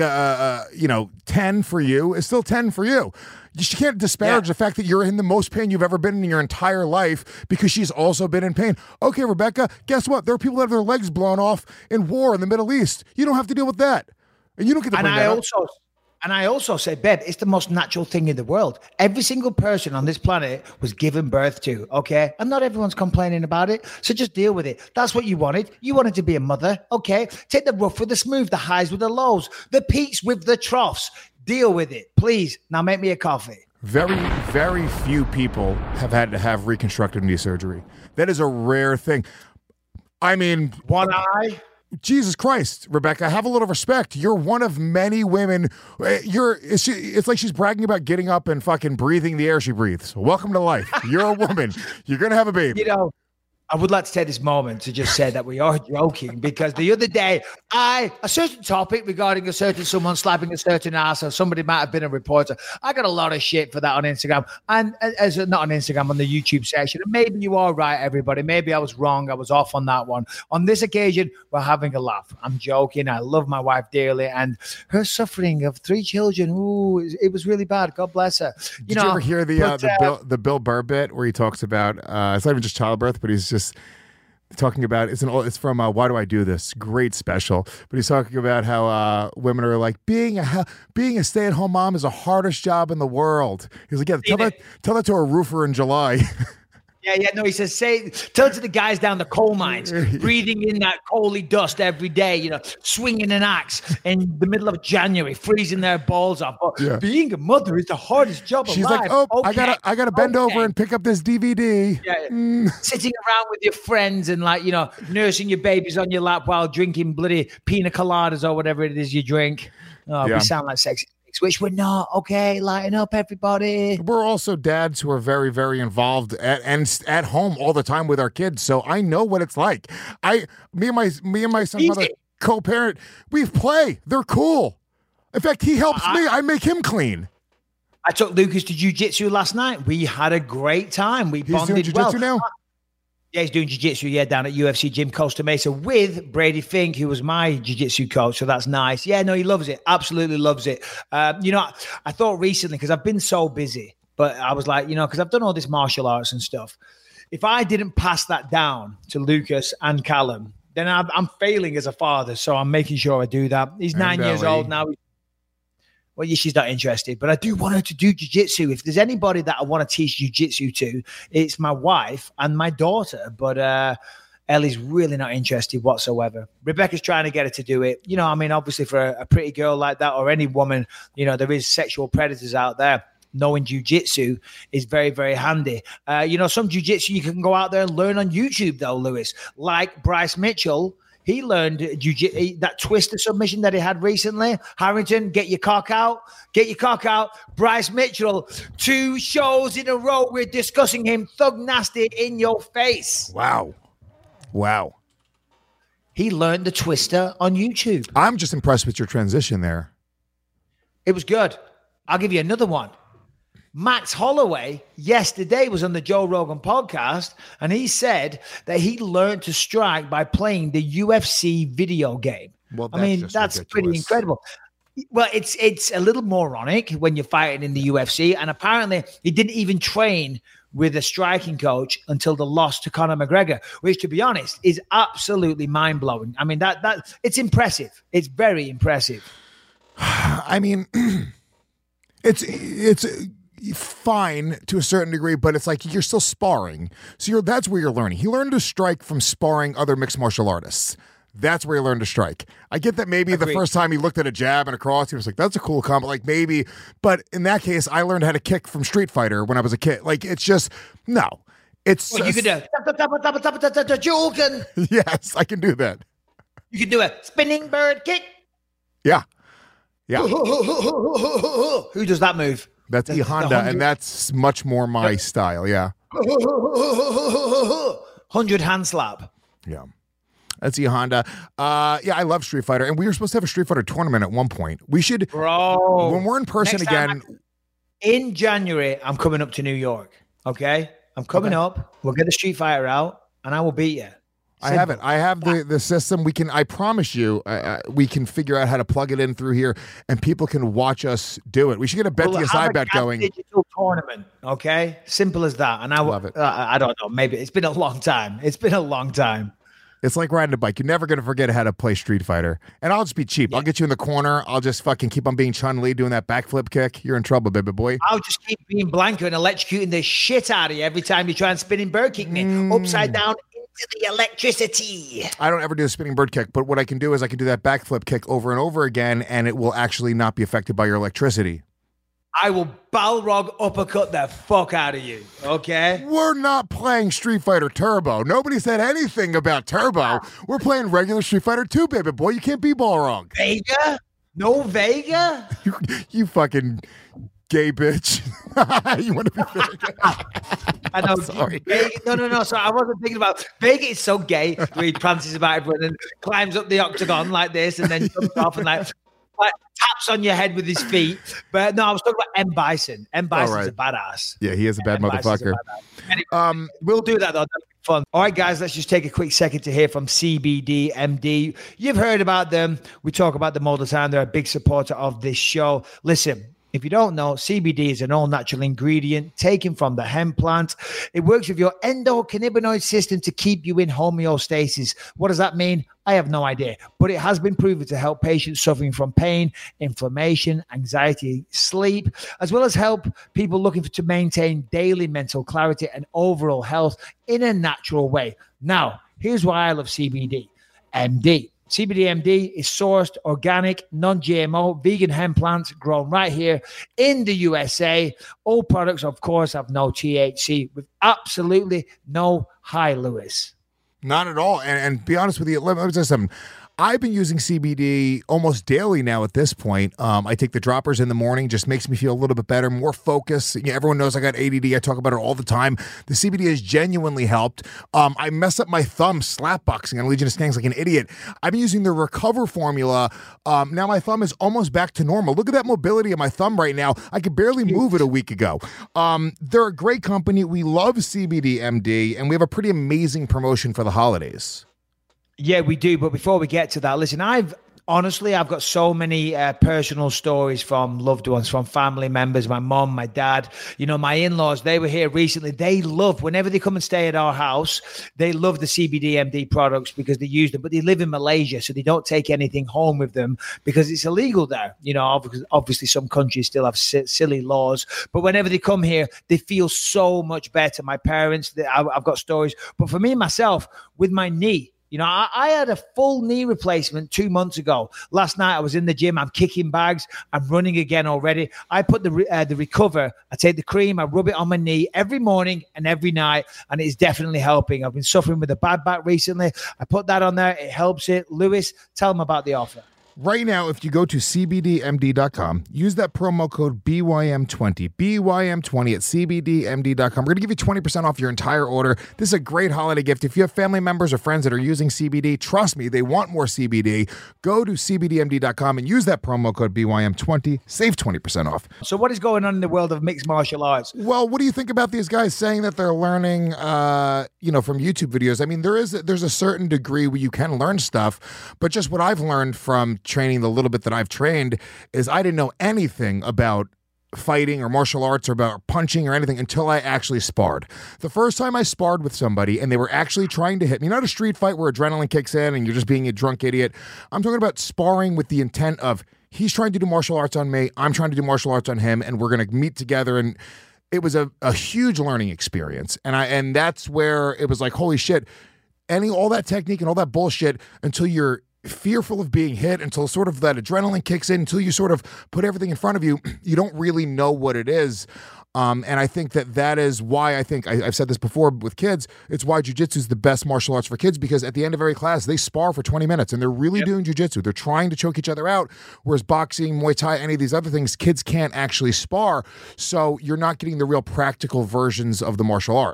10 for you is still 10 for you. You can't disparage the fact that you're in the most pain you've ever been in your entire life because she's also been in pain. Okay, Rebecca, guess what? There are people that have their legs blown off in war in the Middle East. You don't have to deal with that. And you don't get to bring that up. And I also say, babe, it's the most natural thing in the world. Every single person on this planet was given birth to, okay? And not everyone's complaining about it. So just deal with it. That's what you wanted. You wanted to be a mother, okay? Take the rough with the smooth, the highs with the lows, the peaks with the troughs. Deal with it, please. Now make me a coffee. Very, very few people have had to have reconstructive knee surgery. That is a rare thing. I mean, One eye. Jesus Christ, Rebecca, have a little respect. You're one of many women. It's like she's bragging about getting up and fucking breathing the air she breathes. Welcome to life. You're a woman. You're going to have a baby. I would like to take this moment to just say that we are joking because the other day, a certain topic regarding a certain someone slapping a certain ass, or somebody might have been a reporter. I got a lot of shit for that on Instagram, and not on Instagram, on the YouTube section. And maybe you are right, everybody. Maybe I was wrong. I was off on that one. On this occasion, we're having a laugh. I'm joking. I love my wife dearly, and her suffering of 3 children. Ooh, it was really bad. God bless her. Did you ever hear the Bill Burr bit where he talks about it's not even just childbirth, but he's just talking about it's from Why Do I Do This? Great special, but he's talking about how women are like being a stay-at-home mom is the hardest job in the world. He's like, yeah, tell that to a roofer in July. No, he says, tell it to the guys down the coal mines, breathing in that coaly dust every day, swinging an axe in the middle of January, freezing their balls off. Being a mother is the hardest job She's alive. like, I gotta bend over and pick up this DVD. Sitting around with your friends and nursing your babies on your lap while drinking bloody pina coladas or whatever it is you drink. We sound like sexy. Which we're not. Okay, lighten up, everybody. We're also dads who are very, very involved at home all the time with our kids, so I know what it's like. Me and my son's mother co-parent. We play. They're cool. In fact, he helps me. I make him clean. I took Lucas to jiu-jitsu last night. We had a great time. We bonded doing jiu-jitsu now? Yeah, he's doing jiu-jitsu, down at UFC Gym Costa Mesa with Brady Fink, who was my jiu-jitsu coach, so that's nice. Yeah, no, he loves it. Absolutely loves it. I thought recently, because I've been so busy, but I was like, because I've done all this martial arts and stuff, if I didn't pass that down to Lucas and Callum, then I'm failing as a father, so I'm making sure I do that. He's 9 years old now. Well, yeah, she's not interested, but I do want her to do jiu-jitsu. If there's anybody that I want to teach jiu-jitsu to, it's my wife and my daughter. But Ellie's really not interested whatsoever. Rebecca's trying to get her to do it. Obviously for a pretty girl like that or any woman, there is sexual predators out there. Knowing jiu-jitsu is very, very handy. Some jiu-jitsu you can go out there and learn on YouTube, though, Lewis. Like Bryce Mitchell. He learned that twister submission that he had recently. Harrington, get your cock out. Get your cock out. Bryce Mitchell, 2 shows in a row. We're discussing him. Thug nasty in your face. Wow. He learned the twister on YouTube. I'm just impressed with your transition there. It was good. I'll give you another one. Max Holloway yesterday was on the Joe Rogan podcast, and he said that he learned to strike by playing the UFC video game. Well, I mean, that's pretty incredible. Well, it's a little moronic when you're fighting in the UFC, and apparently he didn't even train with a striking coach until the loss to Conor McGregor, which, to be honest, is absolutely mind-blowing. I mean, that it's impressive. It's very impressive. I mean, it's fine to a certain degree, but it's like you're still sparring. So that's where you're learning. He learned to strike from sparring other mixed martial artists. That's where he learned to strike. I get that maybe the first time he looked at a jab and a cross, he was like, that's a cool combo. Like maybe, but in that case, I learned how to kick from Street Fighter when I was a kid. Like it's just, no. It's well, you could do Joken. Yes, I can do that. You can do a spinning bird kick. Yeah. Yeah. Who does that move? That's E Honda, and that's much more my style. Yeah. 100 hand slap. Yeah. That's E Honda. Yeah, I love Street Fighter, and we were supposed to have a Street Fighter tournament at one point. We should, bro. When we're in person again. In January, I'm coming up to New York. Okay, I'm coming up. We'll get the Street Fighter out, and I will beat you. I have it. I have the system. We can. I promise you, we can figure out how to plug it in through here, and people can watch us do it. We should get a Bet DSI bet going. Digital tournament. Okay, simple as that. And I love it. I don't know. Maybe it's been a long time. It's like riding a bike. You're never going to forget how to play Street Fighter. And I'll just be cheap. Yeah. I'll get you in the corner. I'll just fucking keep on being Chun-Li doing that backflip kick. You're in trouble, baby boy. I'll just keep being Blanka and electrocuting the shit out of you every time you try and spinning bird kick me upside down into the electricity. I don't ever do the spinning bird kick, but what I can do is I can do that backflip kick over and over again, and it will actually not be affected by your electricity. I will Balrog uppercut the fuck out of you, okay? We're not playing Street Fighter Turbo. Nobody said anything about Turbo. We're playing regular Street Fighter 2, baby boy. You can't be Balrog. Vega? No Vega? You fucking gay bitch. You want to be Vega? I know. Sorry. Vega, no. So I wasn't thinking about Vega. Is so gay where he prances about everyone and climbs up the octagon like this and then jumps off and like taps on your head with his feet. But no, I was talking about M. Bison. M. Bison's a badass. Yeah, he is a bad motherfucker. Anyway, we'll do that though. That'll be fun. All right, guys, let's just take a quick second to hear from CBD MD. You've heard about them. We talk about them all the time. They're a big supporter of this show. Listen, if you don't know, CBD is an all-natural ingredient taken from the hemp plant. It works with your endocannabinoid system to keep you in homeostasis. What does that mean? I have no idea, but it has been proven to help patients suffering from pain, inflammation, anxiety, sleep, as well as help people looking to maintain daily mental clarity and overall health in a natural way. Now, here's why I love CBD MD. CBD MD is sourced, organic, non-GMO, vegan hemp plants grown right here in the USA. All products, of course, have no THC with absolutely no high, Lewis. Not at all. And be honest with you, let me say something. I've been using CBD almost daily now at this point. I take the droppers in the morning, just makes me feel a little bit better, more focused. Everyone knows I got ADD. I talk about it all the time. The CBD has genuinely helped. I mess up my thumb slapboxing on Legion of Skanks like an idiot. I've been using the Recover formula. Now my thumb is almost back to normal. Look at that mobility of my thumb right now. I could barely move it a week ago. They're a great company. We love CBD MD, and we have a pretty amazing promotion for the holidays. Yeah, we do. But before we get to that, listen, I've got so many personal stories from loved ones, from family members, my mom, my dad, my in-laws. They were here recently. They love, whenever they come and stay at our house, they love the CBD MD products because they use them. But they live in Malaysia, so they don't take anything home with them because it's illegal there. Obviously some countries still have silly laws. But whenever they come here, they feel so much better. My parents, I've got stories. But for me, myself, with my knee, I had a full knee replacement 2 months ago. Last night I was in the gym. I'm kicking bags. I'm running again already. I put the Recover. I take the cream. I rub it on my knee every morning and every night, and it's definitely helping. I've been suffering with a bad back recently. I put that on there. It helps it. Lewis, tell them about the offer. Right now, if you go to cbdmd.com, use that promo code BYM20, BYM20 at cbdmd.com. We're going to give you 20% off your entire order. This is a great holiday gift. If you have family members or friends that are using CBD, trust me, they want more CBD. Go to cbdmd.com and use that promo code BYM20. Save 20% off. So what is going on in the world of mixed martial arts? Well, what do you think about these guys saying that they're learning, from YouTube videos? I mean, there's a certain degree where you can learn stuff, but just what I've learned from training the little bit that I've trained is I didn't know anything about fighting or martial arts or about punching or anything until I actually sparred. The first time I sparred with somebody and they were actually trying to hit me, not a street fight where adrenaline kicks in and you're just being a drunk idiot. I'm talking about sparring with the intent of he's trying to do martial arts on me, I'm trying to do martial arts on him, and we're going to meet together. And it was a huge learning experience. And that's where it was like, holy shit, all that technique and all that bullshit until you're fearful of being hit, until sort of that adrenaline kicks in, until you sort of put everything in front of you, you don't really know what it is. And I think that is why I've said this before with kids, it's why jiu-jitsu is the best martial arts for kids, because at the end of every class, they spar for 20 minutes and they're really doing jiu-jitsu. They're trying to choke each other out, whereas boxing, Muay Thai, any of these other things, kids can't actually spar. So you're not getting the real practical versions of the martial art.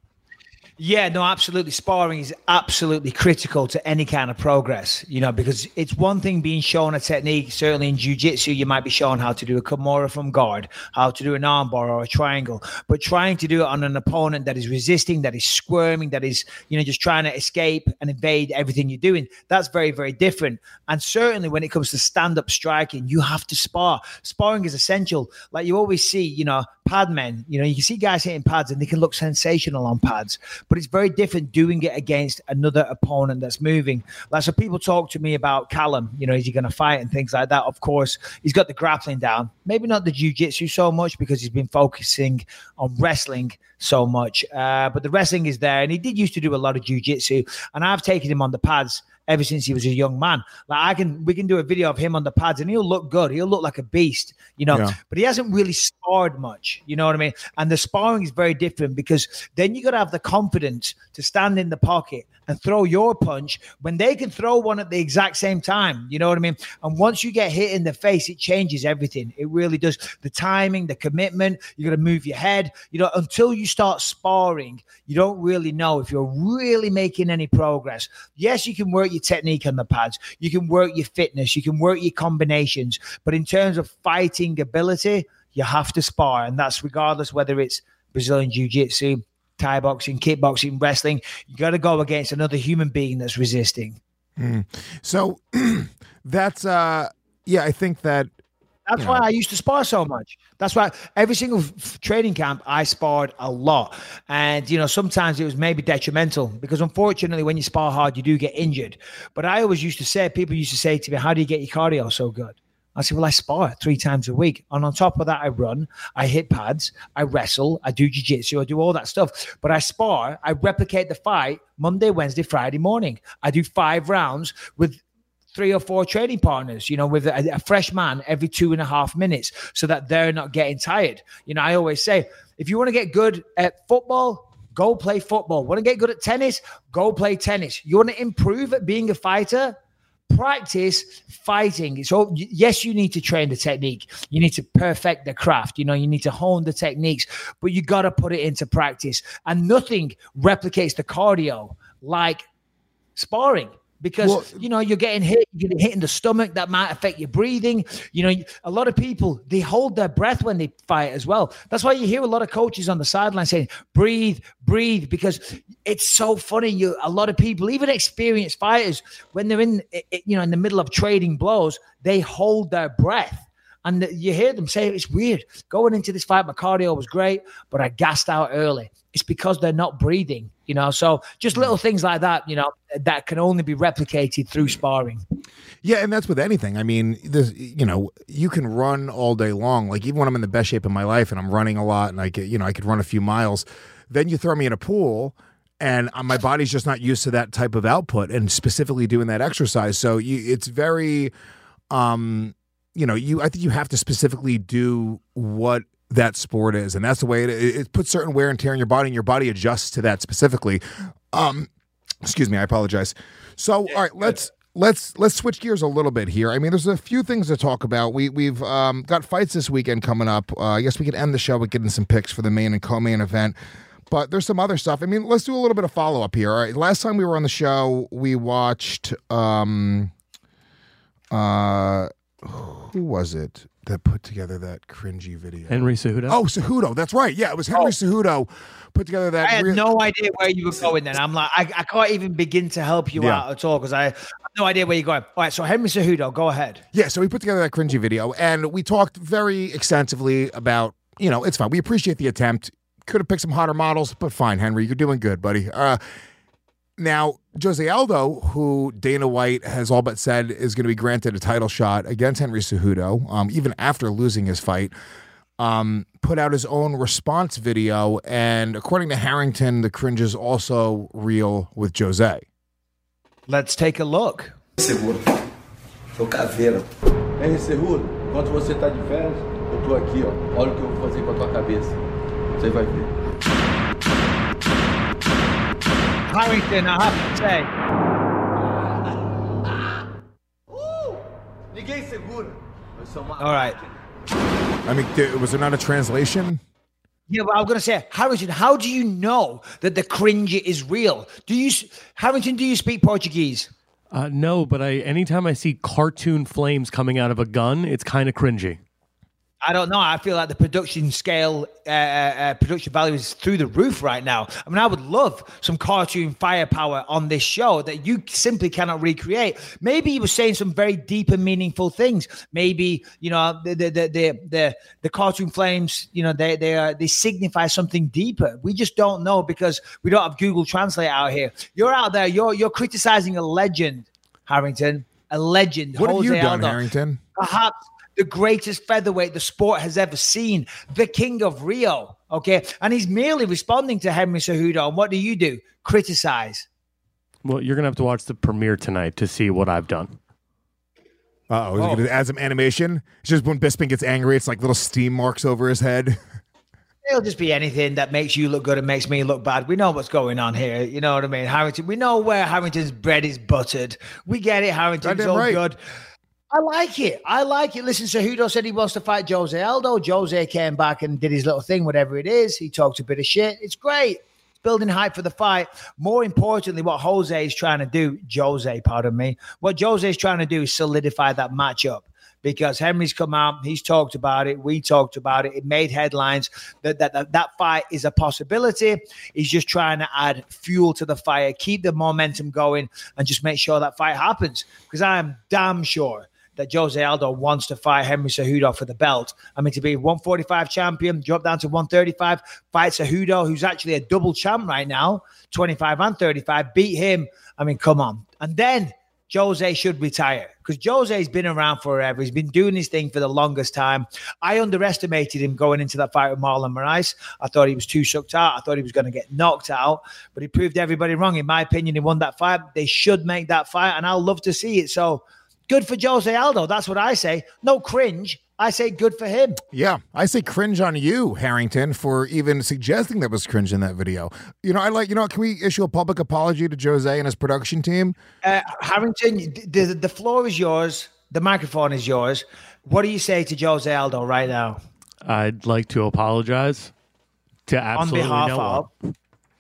Yeah, no, absolutely. Sparring is absolutely critical to any kind of progress, because it's one thing being shown a technique. Certainly in jiu-jitsu, you might be shown how to do a Kimura from guard, how to do an armbar or a triangle, but trying to do it on an opponent that is resisting, that is squirming, that is, just trying to escape and evade everything you're doing, that's very, very different. And certainly when it comes to stand-up striking, you have to spar. Sparring is essential. Like you always see, pad men, you can see guys hitting pads and they can look sensational on pads, but it's very different doing it against another opponent that's moving. Like, so people talk to me about Callum, is he going to fight and things like that? Of course, he's got the grappling down, maybe not the jiu-jitsu so much because he's been focusing on wrestling so much, but the wrestling is there, and he did used to do a lot of jiu-jitsu, and I've taken him on the pads ever since he was a young man. Like we can do a video of him on the pads and he'll look good. He'll look like a beast, but he hasn't really sparred much. You know what I mean? And the sparring is very different because then you got to have the confidence to stand in the pocket and throw your punch when they can throw one at the exact same time. You know what I mean? And once you get hit in the face, it changes everything. It really does. The timing, the commitment, you got to move your head, until you start sparring, you don't really know if you're really making any progress. Yes, you can work your technique on the pads. You can work your fitness. You can work your combinations. But in terms of fighting ability, you have to spar. And that's regardless whether it's Brazilian Jiu-Jitsu, Thai boxing, kickboxing, wrestling. You got to go against another human being that's resisting. So that's, I think that. That's why I used to spar so much. That's why every single training camp, I sparred a lot. And, sometimes it was maybe detrimental because unfortunately when you spar hard, you do get injured. But I always used to say, people used to say to me, how do you get your cardio so good? I said, well, I spar 3 times a week. And on top of that, I run, I hit pads, I wrestle, I do jiu-jitsu, I do all that stuff. But I spar, I replicate the fight Monday, Wednesday, Friday morning. I do 5 rounds with 3 or 4 training partners, with a fresh man every 2.5 minutes so that they're not getting tired. I always say, if you want to get good at football, go play football. Want to get good at tennis? Go play tennis. You want to improve at being a fighter? Practice fighting. So yes, you need to train the technique. You need to perfect the craft. You need to hone the techniques, but you got to put it into practice. And nothing replicates the cardio like sparring. Because, you're getting hit in the stomach. That might affect your breathing. A lot of people, they hold their breath when they fight as well. That's why you hear a lot of coaches on the sideline saying, breathe, because it's so funny. A lot of people, even experienced fighters, when they're in the middle of trading blows, they hold their breath. And you hear them say, it's weird. Going into this fight, my cardio was great, but I gassed out early. It's because they're not breathing, So just little things like that, that can only be replicated through sparring. Yeah, and that's with anything. I mean, you can run all day long. Like even when I'm in the best shape of my life and I'm running a lot and I could run a few miles, then you throw me in a pool and my body's just not used to that type of output and specifically doing that exercise. So it's very, I think you have to specifically do what that sport is, and that's the way it puts certain wear and tear in your body, and your body adjusts to that specifically. Excuse me, I apologize. So, all right, let's switch gears a little bit here. I mean, there's a few things to talk about. We've got fights this weekend coming up. I guess we could end the show with getting some picks for the main and co-main event. But there's some other stuff. I mean, let's do a little bit of follow-up here. All right. Last time we were on the show, we watched who was it that put together that cringy video? Henry Cejudo. Oh, Cejudo. That's right. Yeah, it was Henry Cejudo put together that. I had no idea where you were going then. I'm like, I can't even begin to help you out at all because I have no idea where you're going. All right, so Henry Cejudo, go ahead. Yeah, so we put together that cringy video, and we talked very extensively about, it's fine. We appreciate the attempt. Could have picked some hotter models, but fine, Henry. You're doing good, buddy. Now, Jose Aldo, who Dana White has all but said is going to be granted a title shot against Henry Cejudo, even after losing his fight, put out his own response video. And according to Harrington, the cringe is also real with Jose. Let's take a look. Seguro. Sou caveira. Henry Cejudo, enquanto você tá de férias, eu tô aqui, ó. Olha o que eu vou fazer com a tua cabeça. Você vai ver. Harrington, I have to say. Ninguém segura. All right. I mean, was there not a translation? Yeah, but I'm going to say, Harrington, how do you know that the cringe is real? Harrington, do you speak Portuguese? No, but anytime I see cartoon flames coming out of a gun, it's kind of cringy. I don't know. I feel like the production scale, production value is through the roof right now. I mean, I would love some cartoon firepower on this show that you simply cannot recreate. Maybe he was saying some very deep and meaningful things. Maybe, the cartoon flames, they signify something deeper. We just don't know because we don't have Google Translate out here. You're out there. You're criticizing a legend, Harrington. A legend. What Jose have you done, Aldo. Harrington? Perhaps the greatest featherweight the sport has ever seen, the King of Rio, okay? And he's merely responding to Henry Cejudo. And what do? Criticize. Well, you're going to have to watch the premiere tonight to see what I've done. Uh-oh, is he going to add some animation? It's just when Bisping gets angry, it's like little steam marks over his head. It'll just be anything that makes you look good and makes me look bad. We know what's going on here. You know what I mean? Harrington, we know where Harrington's bread is buttered. We get it. Harrington's all right. Good. I like it. Listen, Cejudo said he wants to fight Jose Aldo. Jose came back and did his little thing, whatever it is. He talked a bit of shit. It's great. It's building hype for the fight. More importantly, what Jose is trying to do, what Jose is trying to do is solidify that matchup. Because Henry's come out, he's talked about it, we talked about it, it made headlines, that fight is a possibility. He's just trying to add fuel to the fire, keep the momentum going, and just make sure that fight happens. Because I am damn sure that Jose Aldo wants to fight Henry Cejudo for the belt. I mean, to be 145 champion, drop down to 135, fight Cejudo, who's actually a double champ right now, 25 and 35, beat him. I mean, come on. And then Jose should retire because Jose's been around forever. He's been doing his thing for the longest time. I underestimated him going into that fight with Marlon Moraes. I thought he was too sucked out. I thought he was going to get knocked out, but he proved everybody wrong. In my opinion, he won that fight. They should make that fight, and I'll love to see it. So good for Jose Aldo. That's what I say. No cringe. I say good for him. Yeah, I say cringe on you, Harrington, for even suggesting there was cringe in that video. Can we issue a public apology to Jose and his production team? Harrington, the floor is yours. The microphone is yours. What do you say to Jose Aldo right now? I'd like to apologize to absolutely on behalf no one.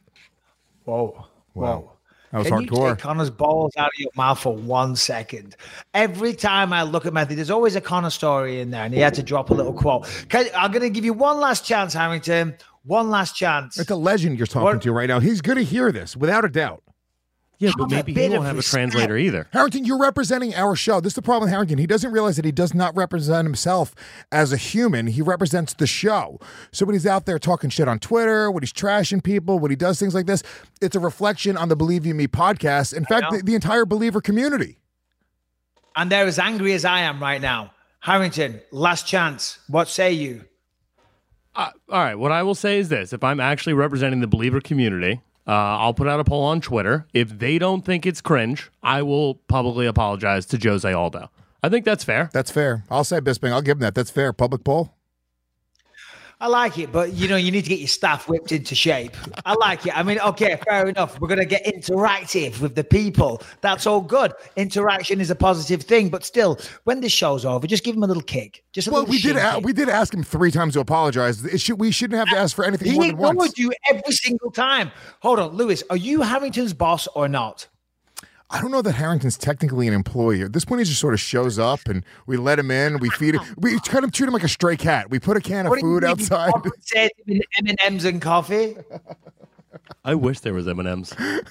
Whoa. That was Can hardcore. you take Connor's balls out of your mouth for 1 second? Every time I look at Matthew, there's always a Connor story in there, and he had to drop a little quote. I'm going to give you one last chance, Harrington. One last chance. It's a legend you're talking to right now. He's going to hear this, without a doubt. Yeah, but maybe he won't have a translator either. Harrington, you're representing our show. This is the problem with Harrington. He doesn't realize that he does not represent himself as a human. He represents the show. So when he's out there talking shit on Twitter, when he's trashing people, when he does things like this, it's a reflection on the Believe You Me podcast. In fact, the entire Believer community. And they're as angry as I am right now. Harrington, last chance. What say you? All right, what I will say is this. If I'm actually representing the Believer community, I'll put out a poll on Twitter. If they don't think it's cringe, I will publicly apologize to Jose Aldo. I think that's fair. That's fair. I'll say Bisping. I'll give him that. That's fair. Public poll. I like it, but you need to get your staff whipped into shape. I like it. I mean, okay, fair enough. We're going to get interactive with the people. That's all good. Interaction is a positive thing, but still, when this show's over, just give him a little kick. Just a little we did ask him 3 times to apologize. We shouldn't have to ask for anything more than once. He ignored you every single time. Hold on, Lewis, are you Harrington's boss or not? I don't know that Harrington's technically an employee. At this point, he just sort of shows up and we let him in. We feed him. We kind of treat him like a stray cat. We put a can of food outside. M&M's and coffee. I wish there was M&M's.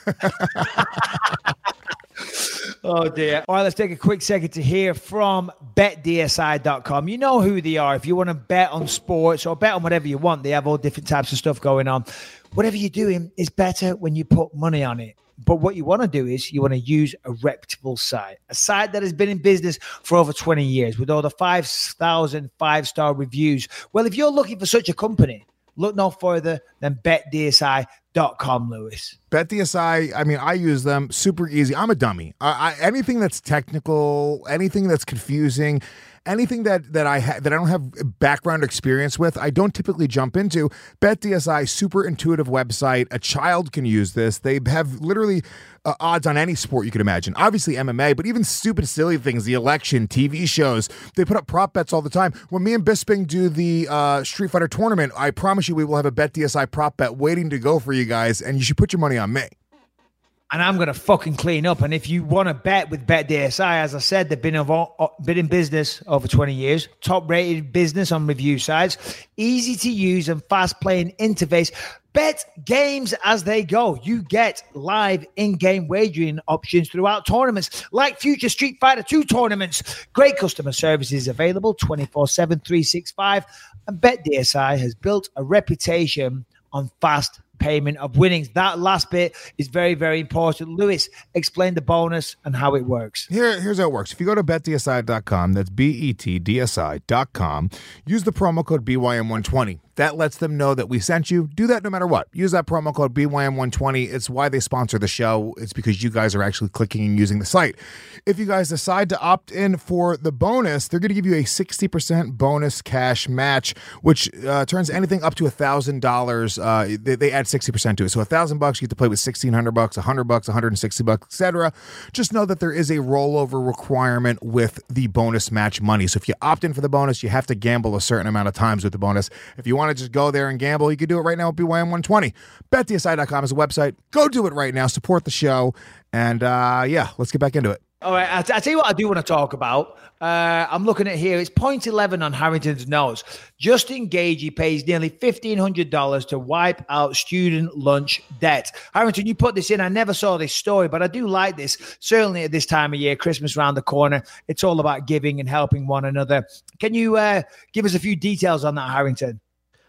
Oh, dear. All right, let's take a quick second to hear from BetDSI.com. You know who they are. If you want to bet on sports or bet on whatever you want, they have all different types of stuff going on. Whatever you're doing is better when you put money on it. But what you want to do is you want to use a reputable site, a site that has been in business for over 20 years with over 5,000 5-star reviews. Well, if you're looking for such a company, look no further than BetDSI.com, Lewis. BetDSI, I mean, I use them. Super easy. I'm a dummy. Anything that's technical, anything that's confusing, anything that I don't have background experience with, I don't typically jump into. BetDSI, super intuitive website. A child can use this. They have literally odds on any sport you could imagine. Obviously MMA, but even stupid, silly things, the election, TV shows. They put up prop bets all the time. When me and Bisping do the Street Fighter tournament, I promise you we will have a BetDSI prop bet waiting to go for you guys, and you should put your money on me. And I'm going to fucking clean up. And if you want to bet with BetDSI, as I said, they've been in business over 20 years. Top-rated business on review sites. Easy to use and fast-playing interface. Bet games as they go. You get live in-game wagering options throughout tournaments, like future Street Fighter 2 tournaments. Great customer service is available 24/7, 365. And BetDSI has built a reputation on fast payment of winnings. That last bit is very, very important. Lewis, explain the bonus and how it works. Here's how it works. If you go to betdsi.com, that's BETDSI.com, use the promo code BYM120. That lets them know that we sent you. Do that no matter what. Use that promo code BYM120. It's why they sponsor the show. It's because you guys are actually clicking and using the site. If you guys decide to opt in for the bonus, they're going to give you a 60% bonus cash match, which turns anything up to $1,000. They add 60% to it. So $1,000, you get to play with $1,600, $100, $160, etc. Just know that there is a rollover requirement with the bonus match money. So if you opt in for the bonus, you have to gamble a certain amount of times with the bonus. If you want to just go there and gamble, you can do it right now with BYM120. BetDSI.com is a website. Go do it right now. Support the show. And let's get back into it. All right, I'll tell you what I do want to talk about. I'm looking at here. It's 0.11 on Harrington's nose. Justin Gagey pays nearly $1,500 to wipe out student lunch debt. Harrington, you put this in. I never saw this story, but I do like this. Certainly at this time of year, Christmas around the corner, it's all about giving and helping one another. Can you give us a few details on that, Harrington?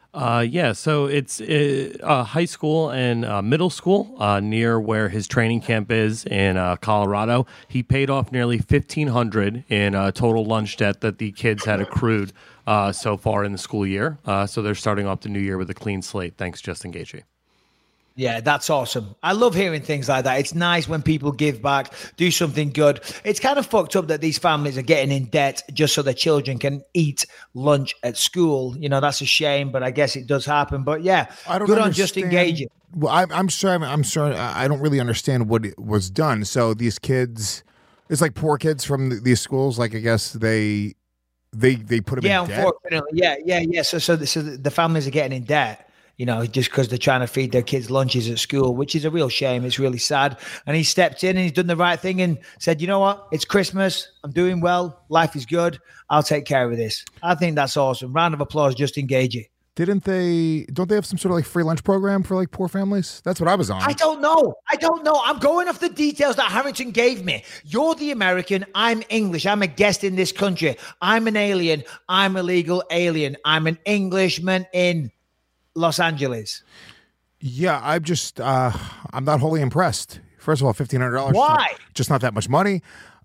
So it's high school and middle school near where his training camp is in Colorado. He paid off nearly $1,500 in total lunch debt that the kids had accrued so far in the school year. So they're starting off the new year with a clean slate. Thanks, Justin Gagey. Yeah, that's awesome. I love hearing things like that. It's nice when people give back, do something good. It's kind of fucked up that these families are getting in debt just so their children can eat lunch at school. You know, that's a shame, but I guess it does happen. But yeah, good on Justin Gagey. Well, I'm sorry. I don't really understand what it was done. So these kids, it's like poor kids from these schools. Like, I guess they put them in debt. Unfortunately. Yeah. So the families are getting in debt. You know, just because they're trying to feed their kids lunches at school, which is a real shame. It's really sad. And he stepped in and he's done the right thing and said, you know what? It's Christmas. I'm doing well. Life is good. I'll take care of this. I think that's awesome. Round of applause, Justin Gagey. Don't they have some sort of like free lunch program for like poor families? That's what I was on. I don't know. I'm going off the details that Harrington gave me. You're the American. I'm English. I'm a guest in this country. I'm an alien. I'm a legal alien. I'm an Englishman in Los Angeles. Yeah, I'm not wholly impressed. First of all, $1,500. Why? Just not that much money.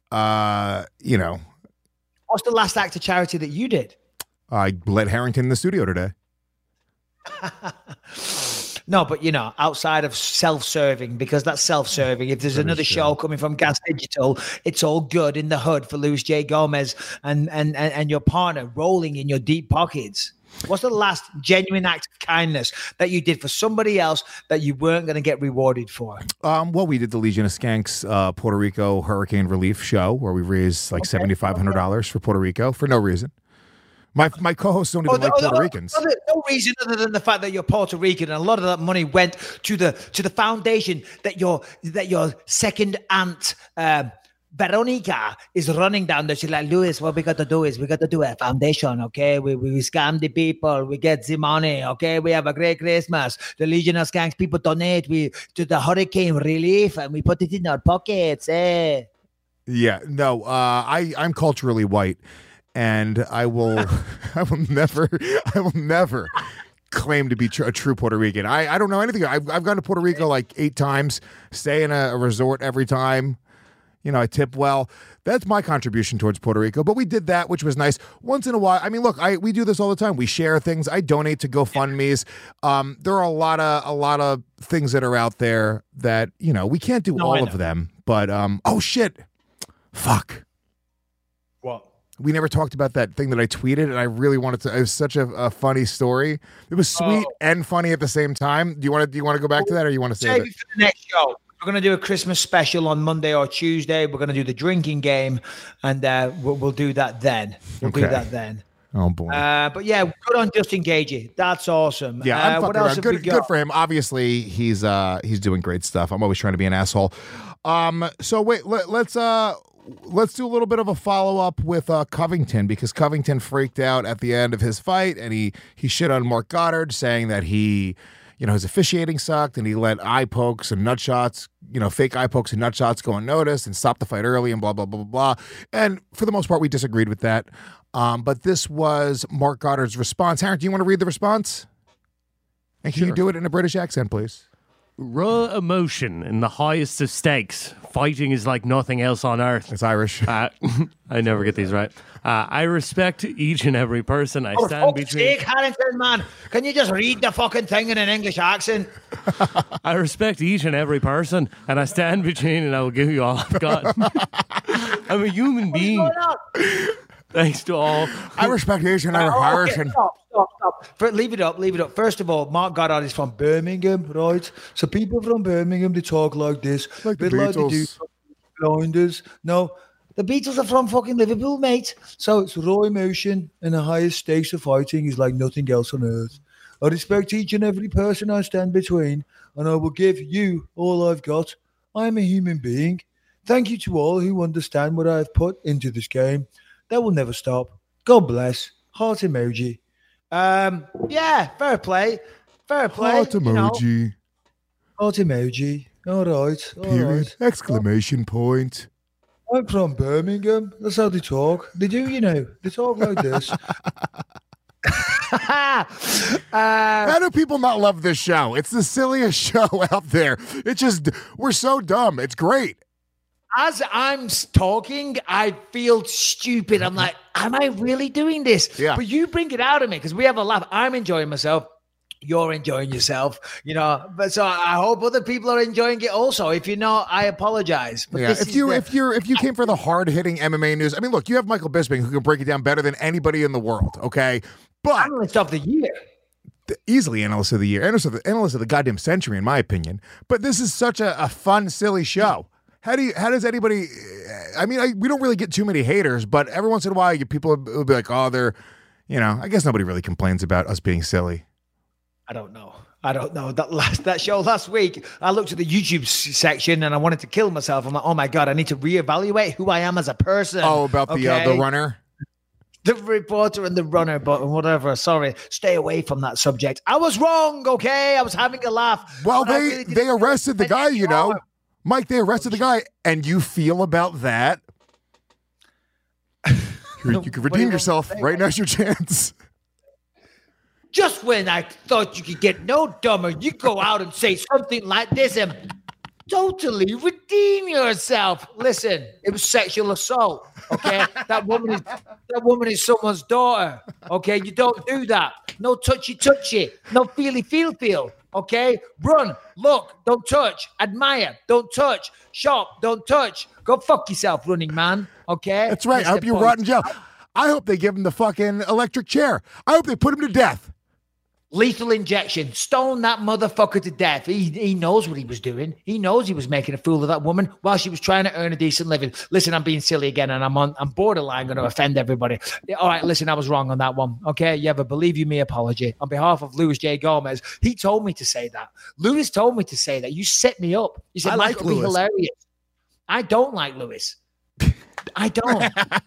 You know. What's the last act of charity that you did? I let Harrington in the studio today. No, but you know, outside of self-serving, because that's self-serving. If there's another show coming from Gas Digital, it's all good in the hood for Luis J. Gomez and your partner rolling in your deep pockets. What's the last genuine act of kindness that you did for somebody else that you weren't going to get rewarded for? Well, we did the Legion of Skanks Puerto Rico Hurricane Relief Show where we raised like $7,500 for Puerto Rico for no reason. My co-hosts don't even like Puerto Ricans. No reason other than the fact that you're Puerto Rican, and a lot of that money went to the foundation that your second aunt Veronica is running down there. She's like, Luis, what we got to do is we got to do a foundation, okay? We scam the people, we get the money, okay? We have a great Christmas. The Legion of Skanks people donate to the hurricane relief, and we put it in our pockets, eh? Yeah, no, I'm culturally white. And I will never claim to be a true Puerto Rican. I don't know anything. I've gone to Puerto Rico like 8 times, stay in a resort every time. I tip well. That's my contribution towards Puerto Rico. But we did that, which was nice. Once in a while, I mean, look, we do this all the time. We share things. I donate to GoFundMe's. There are a lot of things that are out there that we can't do all of them. But oh shit, fuck. What? We never talked about that thing that I tweeted, and I really wanted to. It was such a funny story. It was sweet and funny at the same time. Do you want to go back to that, or you want to save it for the next show? We're going to do a Christmas special on Monday or Tuesday. We're going to do the drinking game, and we'll do that then. We'll do that then. Oh boy! But yeah, good on Justin Gagey. That's awesome. Yeah, I'm what else have we got? Good for him. Obviously, he's doing great stuff. I'm always trying to be an asshole. So wait, let's do a little bit of a follow-up with Covington, because Covington freaked out at the end of his fight, and he shit on Mark Goddard, saying that his officiating sucked, and he let eye pokes and nut shots, fake eye pokes and nut shots go unnoticed and stopped the fight early and blah, blah, blah, blah, blah. And for the most part, we disagreed with that. But this was Mark Goddard's response. Harry, do you want to read the response? And can you do it in a British accent, please? Raw emotion in the highest of stakes. Fighting is like nothing else on earth. It's Irish. I never get these right. I respect each and every person. I stand between. Sake, Harrington, man. Can you just read the fucking thing in an English accent? I respect each and every person, and I stand between, and I will give you all I've got. I'm a human being. Thanks to all. I respect each and every person. Stop. Leave it up. First of all, Mark Goddard is from Birmingham, right? So people from Birmingham, they talk like this. Like the Beatles. Like they do blinders. No, the Beatles are from fucking Liverpool, mate. So it's raw emotion, and the highest stakes of fighting is like nothing else on earth. I respect each and every person I stand between, and I will give you all I've got. I am a human being. Thank you to all who understand what I have put into this game. That will never stop. God bless. Heart emoji. Yeah, fair play. Heart emoji. Heart emoji. All right. Period. Exclamation point. I'm from Birmingham. That's how they talk. They do, They talk like this. How do people not love this show? It's the silliest show out there. We're so dumb. It's great. As I'm talking, I feel stupid. I'm like, am I really doing this? Yeah. But you bring it out of me because we have a laugh. I'm enjoying myself. You're enjoying yourself, But so I hope other people are enjoying it also. If you're not, I apologize. But if you came for the hard hitting MMA news, I mean, look, you have Michael Bisping who can break it down better than anybody in the world. Okay, but analyst of the year. Easily analyst of the year, analyst of the goddamn century, in my opinion. But this is such a fun, silly show. How does anybody? I mean, we don't really get too many haters, but every once in a while, people will be like, "Oh, they're," I guess nobody really complains about us being silly. I don't know. That show last week, I looked at the YouTube section and I wanted to kill myself. I'm like, oh my god, I need to reevaluate who I am as a person. Oh, about the runner. The reporter and the runner, but whatever. Sorry, stay away from that subject. I was wrong. Okay, I was having a laugh. Well, they arrested the guy. Mike, they arrested the guy, and you feel about that? You can redeem yourself. Right now's your chance. Just when I thought you could get no dumber, you go out and say something like this and totally redeem yourself. Listen, it was sexual assault. Okay, that woman is someone's daughter. Okay, you don't do that. No touchy, no feel. Okay, run, look, don't touch, admire, don't touch, shop, don't touch. Go fuck yourself, running man. Okay, that's right. I hope you rot in jail. I hope they give him the fucking electric chair. I hope they put him to death. Lethal injection. Stone that motherfucker to death. He knows what he was doing. He knows he was making a fool of that woman while she was trying to earn a decent living. Listen, I'm being silly again, and I'm borderline going to offend everybody. All right, listen, I was wrong on that one. Okay, you have a believe you me apology. On behalf of Luis J. Gomez, he told me to say that. Luis told me to say that. You set me up. You said, Mike will be hilarious. I don't like Luis. I don't.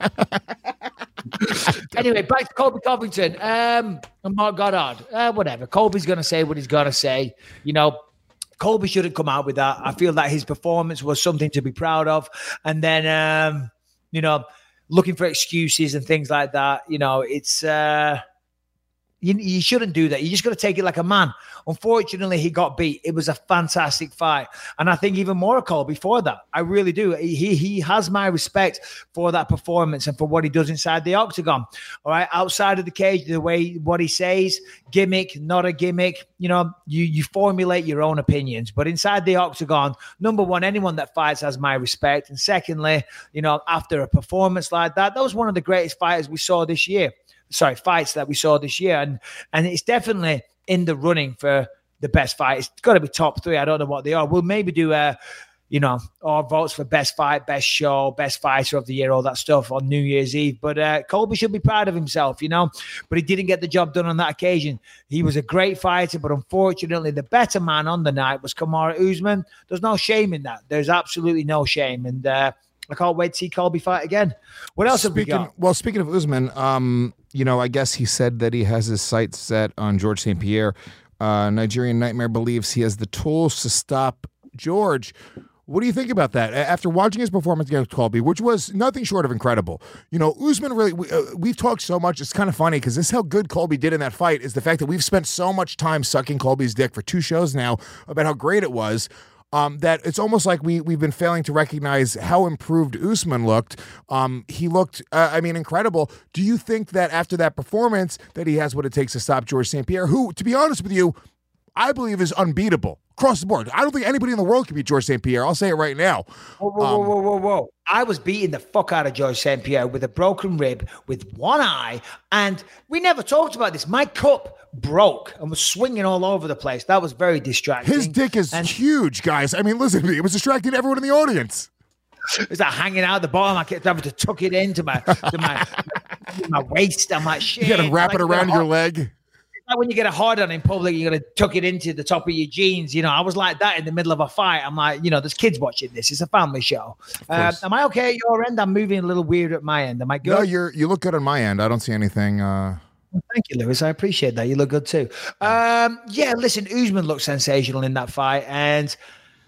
Anyway, back to Colby Covington and Mark Goddard. Whatever. Colby's going to say what he's going to say. You know, Colby shouldn't come out with that. I feel that his performance was something to be proud of. And then, you know, looking for excuses and things like that, you know, it's you shouldn't do that. You just got to take it like a man. Unfortunately, he got beat. It was a fantastic fight. And I think even more of Colby for that. I really do. He has my respect for that performance and for what he does inside the octagon. All right. Outside of the cage, the way what he says, gimmick, not a gimmick, you know, you formulate your own opinions. But inside the octagon, number one, anyone that fights has my respect. And secondly, you know, after a performance like that was one of the greatest fighters we saw this year. Fights that we saw this year. And it's definitely in the running for the best fight. It's got to be top 3. I don't know what they are. We'll maybe do, you know, our votes for best fight, best show, best fighter of the year, all that stuff on New Year's Eve. But Colby should be proud of himself, you know. But he didn't get the job done on that occasion. He was a great fighter, but unfortunately, the better man on the night was Kamaru Usman. There's no shame in that. There's absolutely no shame. And I can't wait to see Colby fight again. What else have we got? Well, speaking of Usman, you know, I guess he said that he has his sights set on George St. Pierre. Nigerian Nightmare believes he has the tools to stop George. What do you think about that? After watching his performance against Colby, which was nothing short of incredible, you know, Usman really, we've talked so much. It's kind of funny because this is how good Colby did in that fight is the fact that we've spent so much time sucking Colby's dick for 2 shows now about how great it was. That it's almost like we've been failing to recognize how improved Usman looked. He looked, incredible. Do you think that after that performance that he has what it takes to stop George St. Pierre, who, to be honest with you, I believe is unbeatable across the board? I don't think anybody in the world can beat George St. Pierre. I'll say it right now. Whoa. I was beating the fuck out of George St. Pierre with a broken rib, with one eye, and we never talked about this. My cup broke and was swinging all over the place. That was very distracting. His dick is huge, guys. I mean, listen to me. It was distracting everyone in the audience. It's like hanging out at the bottom. I kept having to tuck it into my waist. I'm like, shit. You got to wrap it around your leg. Like when you get a hard on in public, you got to tuck it into the top of your jeans. You know, I was like that in the middle of a fight. I'm like, you know, there's kids watching this. It's a family show. Am I okay at your end? I'm moving a little weird at my end. Am I good? No, you look good on my end. I don't see anything. Thank you, Lewis. I appreciate that. You look good too. Yeah, listen, Usman looked sensational in that fight. And,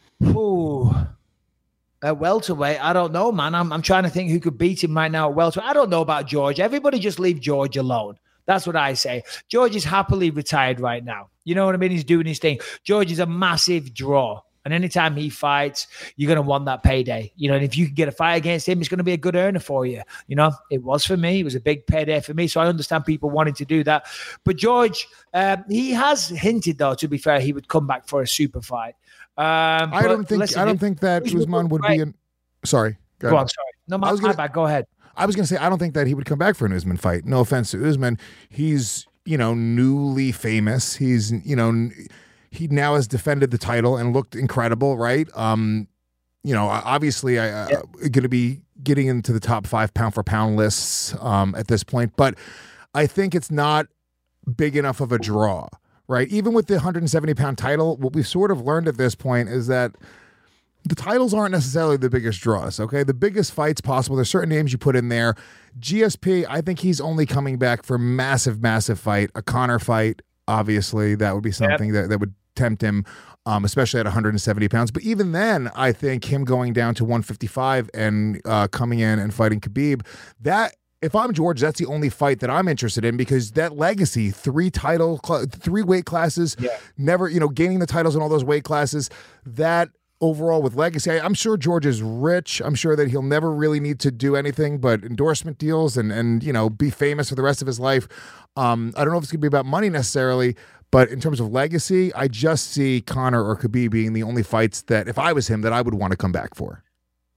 at welterweight, I don't know, man. I'm trying to think who could beat him right now at welterweight. I don't know about George. Everybody just leave George alone. That's what I say. George is happily retired right now. You know what I mean? He's doing his thing. George is a massive draw. And anytime he fights, you're going to want that payday. You know, and if you can get a fight against him, it's going to be a good earner for you. You know, it was for me. It was a big payday for me. So I understand people wanting to do that. But George, he has hinted, though, to be fair, he would come back for a super fight. I don't think that Usman would be in. Sorry. Go on, sorry. No, my bad. Go ahead. I was going to say, I don't think that he would come back for an Usman fight. No offense to Usman. He's, you know, newly famous. He's, you know, he now has defended the title and looked incredible, right? You know, obviously going to be getting into the top 5 pound for pound lists at this point, but I think it's not big enough of a draw, right? Even with the 170 pound title, what we've sort of learned at this point is that the titles aren't necessarily the biggest draws, okay? The biggest fights possible. There's certain names you put in there. GSP, I think he's only coming back for massive fight. A Conor fight, obviously, that would be something that would tempt him, especially at 170 pounds. But even then, I think him going down to 155 and coming in and fighting Khabib, that, if I'm George, that's the only fight that I'm interested in, because that legacy, 3 weight classes, never, you know, gaining the titles in all those weight classes, that overall with legacy, I'm sure George is rich. I'm sure that he'll never really need to do anything but endorsement deals and you know, be famous for the rest of his life. I don't know if it's going to be about money necessarily, but in terms of legacy, I just see Conor or Khabib being the only fights that, if I was him, that I would want to come back for.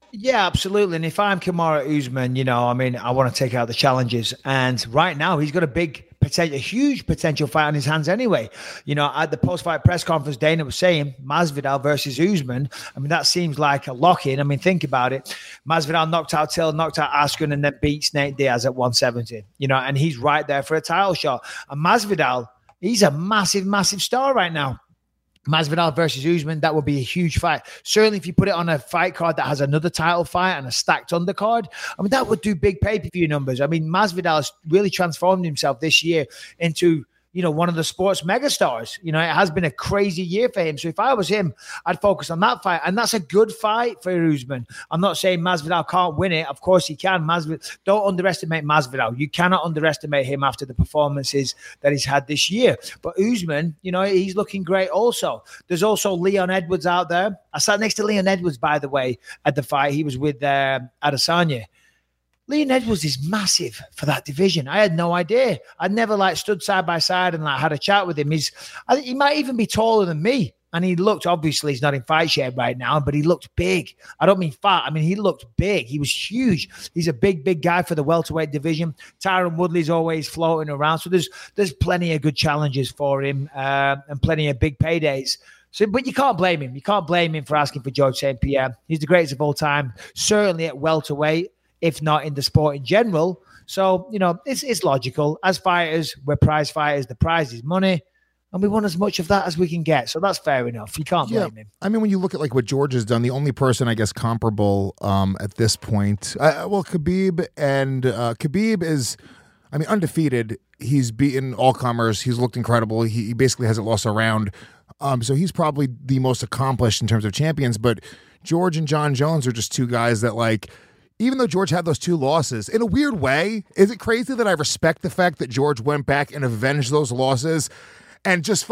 Yeah, absolutely. And if I'm Kamaru Usman, I want to take out the challenges. And right now, he's got a huge potential fight on his hands anyway. At the post-fight press conference, Dana was saying Masvidal versus Usman. That seems like a lock-in. Think about it. Masvidal knocked out Till, knocked out Askren, and then beats Nate Diaz at 170. And he's right there for a title shot. And Masvidal, he's a massive, massive star right now. Masvidal versus Usman, that would be a huge fight. Certainly, if you put it on a fight card that has another title fight and a stacked undercard, that would do big pay-per-view numbers. Masvidal has really transformed himself this year into one of the sports megastars. It has been a crazy year for him. So if I was him, I'd focus on that fight. And that's a good fight for Usman. I'm not saying Masvidal can't win it. Of course he can. Don't underestimate Masvidal. You cannot underestimate him after the performances that he's had this year. But Usman, he's looking great also. There's also Leon Edwards out there. I sat next to Leon Edwards, by the way, at the fight. He was with Adesanya. Leon Edwards is massive for that division. I had no idea. I'd never stood side by side and had a chat with him. He might even be taller than me. And he looked, obviously he's not in fight shape right now, but he looked big. I don't mean fat. He looked big. He was huge. He's a big, big guy for the welterweight division. Tyron Woodley's always floating around. So there's plenty of good challenges for him and plenty of big paydays. But you can't blame him. You can't blame him for asking for George St. Pierre. He's the greatest of all time, certainly at welterweight, if not in the sport in general. So, it's logical. As fighters, we're prize fighters. The prize is money, and we want as much of that as we can get. So that's fair enough. You can't blame him. When you look at what George has done, the only person, I guess, comparable at this point, Khabib, and Khabib is, undefeated. He's beaten all comers. He's looked incredible. He basically hasn't lost a round. So he's probably the most accomplished in terms of champions. But George and John Jones are just two guys that even though George had those two losses, in a weird way, is it crazy that I respect the fact that George went back and avenged those losses and just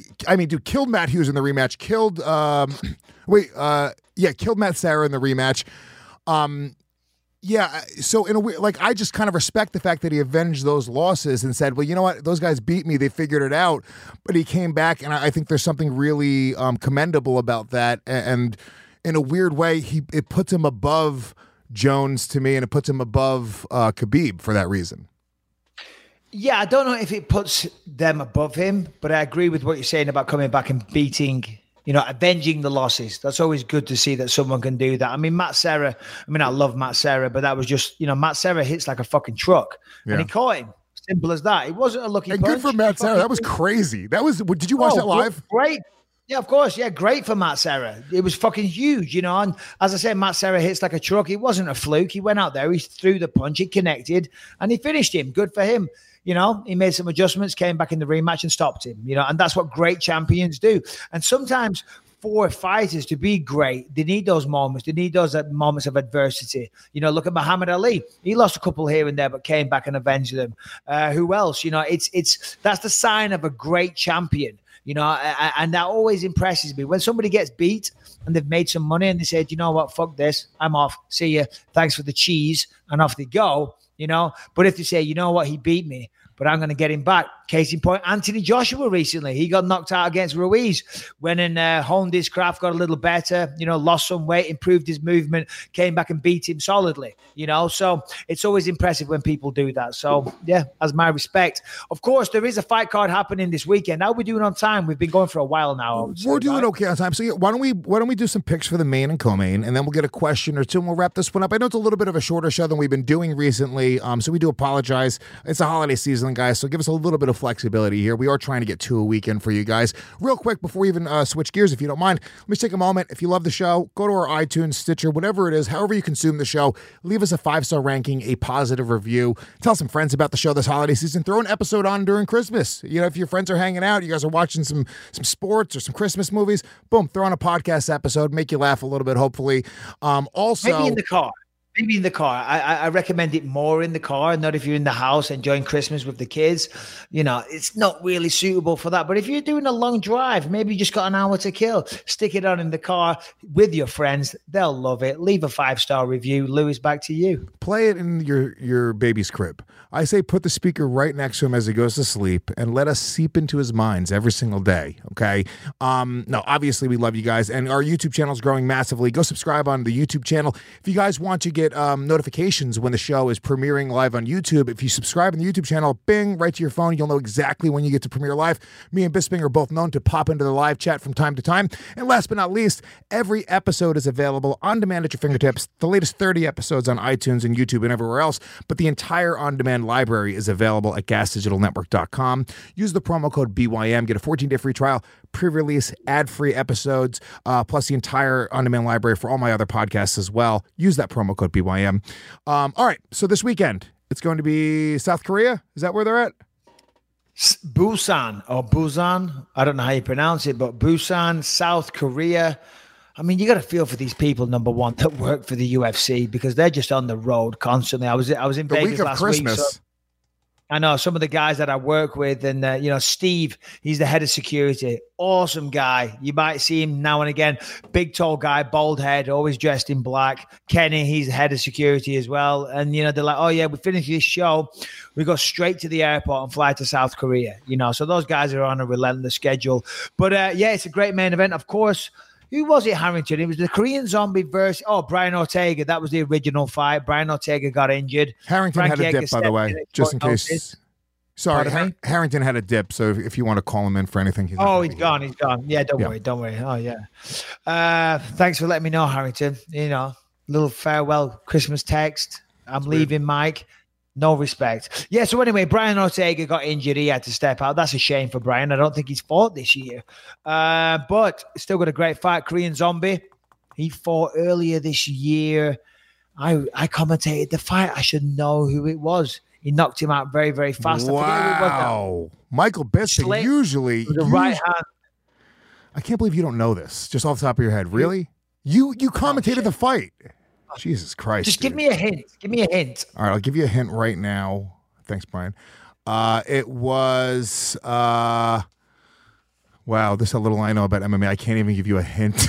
killed Matt Hughes in the rematch, killed Matt Serra in the rematch. So in a way, I just kind of respect the fact that he avenged those losses and said, well, you know what, those guys beat me, they figured it out, but he came back, and I think there's something really commendable about that, and in a weird way, it puts him above Jones to me, and it puts him above Khabib for that reason. Yeah, I don't know if it puts them above him, but I agree with what you're saying about coming back and beating, avenging the losses. That's always good to see that someone can do that. Matt Serra, I love Matt Serra, but that was just, Matt Serra hits like a fucking truck, and he caught him. Simple as that. It wasn't a lucky punch. And good for Matt Serra. That was crazy. Did you watch that live? Great. Yeah, of course. Yeah, great for Matt Serra. It was fucking huge, And as I said, Matt Serra hits like a truck. It wasn't a fluke. He went out there, he threw the punch, he connected, and he finished him. Good for him. He made some adjustments, came back in the rematch and stopped him, and that's what great champions do. And sometimes for fighters to be great, they need those moments. They need those moments of adversity. Look at Muhammad Ali. He lost a couple here and there, but came back and avenged them. Who else? That's the sign of a great champion. And that always impresses me when somebody gets beat and they've made some money and they said, you know what, fuck this, I'm off. See you. Thanks for the cheese. And off they go, But if they say, you know what, he beat me, but I'm going to get him back. Case in point, Anthony Joshua recently. He got knocked out against Ruiz. Went and honed his craft, got a little better, lost some weight, improved his movement, came back and beat him solidly, So it's always impressive when people do that. So, yeah, as my respect. Of course, there is a fight card happening this weekend. How are we doing on time? We've been going for a while now. We're doing okay on time. So, why don't we do some picks for the main and co-main, and then we'll get a question or two, and we'll wrap this one up. I know it's a little bit of a shorter show than we've been doing recently, so we do apologize. It's a holiday season, guys, so give us a little bit of flexibility here. We are trying to get 2 a weekend for you guys. Real quick, before we even switch gears, if you don't mind, let me take a moment. If you love the show, go to our iTunes, Stitcher, whatever it is, however you consume the show, leave us a 5-star ranking, a positive review. Tell some friends about the show this holiday season. Throw an episode on during Christmas. If your friends are hanging out, you guys are watching some sports or some Christmas movies, boom, throw on a podcast episode, make you laugh a little bit, hopefully. Also, maybe in the car. Maybe in the car. I recommend it more in the car, not if you're in the house enjoying Christmas with the kids. You know, it's not really suitable for that. But if you're doing a long drive, maybe you just got an hour to kill, stick it on in the car with your friends. They'll love it. Leave a 5-star review. Lewis, back to you. Play it in your baby's crib. I say put the speaker right next to him as he goes to sleep and let us seep into his minds every single day, okay? No, obviously we love you guys, and our YouTube channel is growing massively. Go subscribe on the YouTube channel. If you guys want to get notifications when the show is premiering live on YouTube, if you subscribe on the YouTube channel, bing, right to your phone, you'll know exactly when you get to premiere live. Me and Bisping are both known to pop into the live chat from time to time. And last but not least, every episode is available on demand at your fingertips. The latest 30 episodes on iTunes and YouTube and everywhere else, but the entire on-demand library is available at gasdigitalnetwork.com. Use the promo code BYM, get a 14-day free trial, pre-release, ad-free episodes, plus the entire on-demand library for all my other podcasts as well. Use that promo code BYM. All right, so this weekend, it's going to be South Korea. Is that where they're at? Busan or Busan. I don't know how you pronounce it, but Busan, South Korea. I mean, you got to feel for these people, number one, that work for the UFC because they're just on the road constantly. I was in the Vegas week of last Christmas. week. So I know some of the guys that I work with, and Steve, he's the head of security. Awesome guy. You might see him now and again. Big, tall guy, bald head, always dressed in black. Kenny, he's the head of security as well. And they're like, oh yeah, we finish this show, we go straight to the airport and fly to South Korea. So those guys are on a relentless schedule. But it's a great main event, of course. Who was it, Harrington? It was the Korean Zombie versus Brian Ortega. That was the original fight. Brian Ortega got injured. Harrington had a dip, by the way, just in case. Sorry, Harrington had a dip, so if you want to call him in for anything. He's gone. He's gone. Yeah, don't worry. Oh, yeah. Thanks for letting me know, Harrington. Little farewell Christmas text. I'm leaving, Mike. No respect. Yeah, so anyway, Brian Ortega got injured. He had to step out. That's a shame for Brian. I don't think he's fought this year. But still got a great fight. Korean Zombie. He fought earlier this year. I commentated the fight. I should know who it was. He knocked him out very, very fast. Wow. Michael Bisping, usually. The right hand. I can't believe you don't know this, just off the top of your head. Really? You commentated the fight. Jesus Christ. Just give me a hint. Give me a hint. All right, I'll give you a hint right now. Thanks, Brian. It was wow, this is a little I know about MMA. I can't even give you a hint.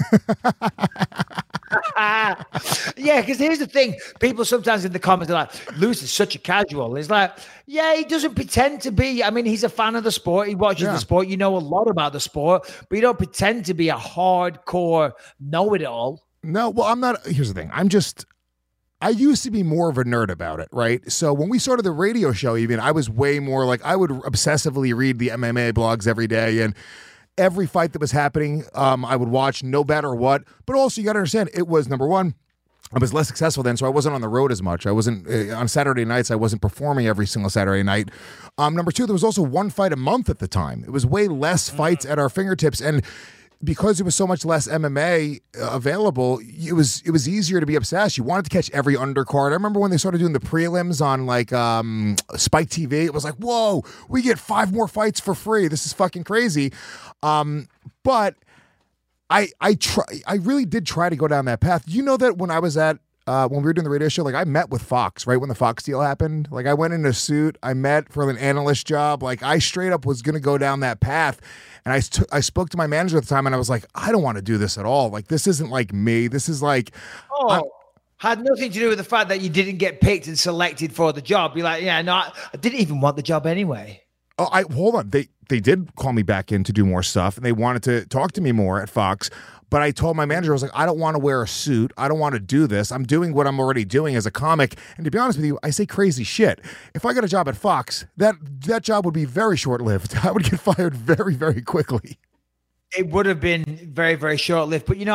Yeah, because here's the thing. People sometimes in the comments are like, Lewis is such a casual. It's like, yeah, he doesn't pretend to be. I mean, he's a fan of the sport. He watches the sport. You know a lot about the sport, but you don't pretend to be a hardcore know-it-all. No, well, I'm not. Here's the thing. I used to be more of a nerd about it, right? So when we started the radio show, even, I was way more like, I would obsessively read the MMA blogs every day, and every fight that was happening, I would watch no matter what. But also, you got to understand, it was, number one, I was less successful then, so I wasn't on the road as much. I wasn't on Saturday nights. I wasn't performing every single Saturday night. Number two, there was also one fight a month at the time. It was way less fights at our fingertips, and because there was so much less MMA available, it was easier to be obsessed. You wanted to catch every undercard. I remember when they started doing the prelims on like Spike TV. It was like, whoa, we get 5 more fights for free. This is fucking crazy. But I really did try to go down that path. You know that when I was at when we were doing the radio show, like I met with Fox right when the Fox deal happened. Like I went in a suit. I met for an analyst job. Like I straight up was going to go down that path. And I spoke to my manager at the time, and I was like, I don't want to do this at all. Like, this isn't like me. This is like... had nothing to do with the fact that you didn't get picked and selected for the job. You're like, yeah, no, I didn't even want the job anyway. Oh, hold on. They did call me back in to do more stuff, and they wanted to talk to me more at Fox. But I told my manager, I was like, I don't want to wear a suit. I don't want to do this. I'm doing what I'm already doing as a comic. And to be honest with you, I say crazy shit. If I got a job at Fox, that job would be very short-lived. I would get fired very, very quickly. It would have been very, very short-lived. But,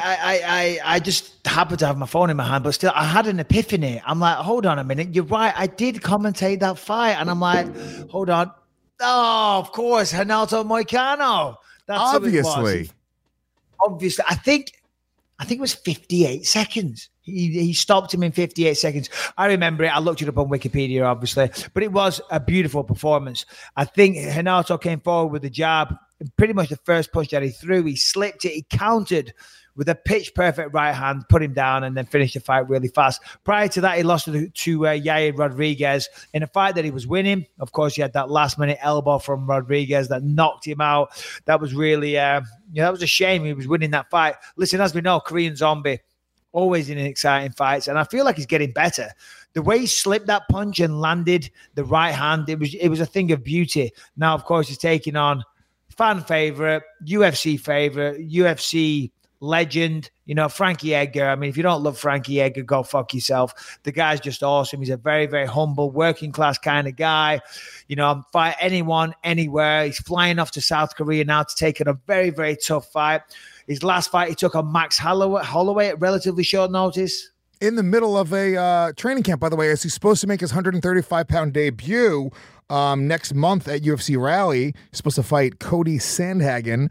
I just happened to have my phone in my hand, but still, I had an epiphany. I'm like, hold on a minute. You're right. I did commentate that fight. And I'm like, hold on. Oh, of course, Renato Moicano. That's obviously. Obviously, I think it was 58 seconds. He stopped him in 58 seconds. I remember it. I looked it up on Wikipedia, obviously, but it was a beautiful performance. I think Renato came forward with the jab. Pretty much the first punch that he threw, he slipped it. He countered with a pitch-perfect right hand, put him down, and then finished the fight really fast. Prior to that, he lost to Yair Rodriguez in a fight that he was winning. Of course, he had that last-minute elbow from Rodriguez that knocked him out. That was really, that was a shame. He was winning that fight. Listen, as we know, Korean Zombie, always in exciting fights, and I feel like he's getting better. The way he slipped that punch and landed the right hand, it was a thing of beauty. Now, of course, he's taking on fan favorite, UFC favorite, UFC legend, Frankie Edgar. I mean, if you don't love Frankie Edgar, go fuck yourself. The guy's just awesome. He's a very, very humble, working class kind of guy. Fight anyone, anywhere. He's flying off to South Korea now to take on a very, very tough fight. His last fight, he took on Max Holloway at relatively short notice. In the middle of a training camp, by the way, as he's supposed to make his 135-pound debut next month at UFC Rally. He's supposed to fight Cody Sandhagen.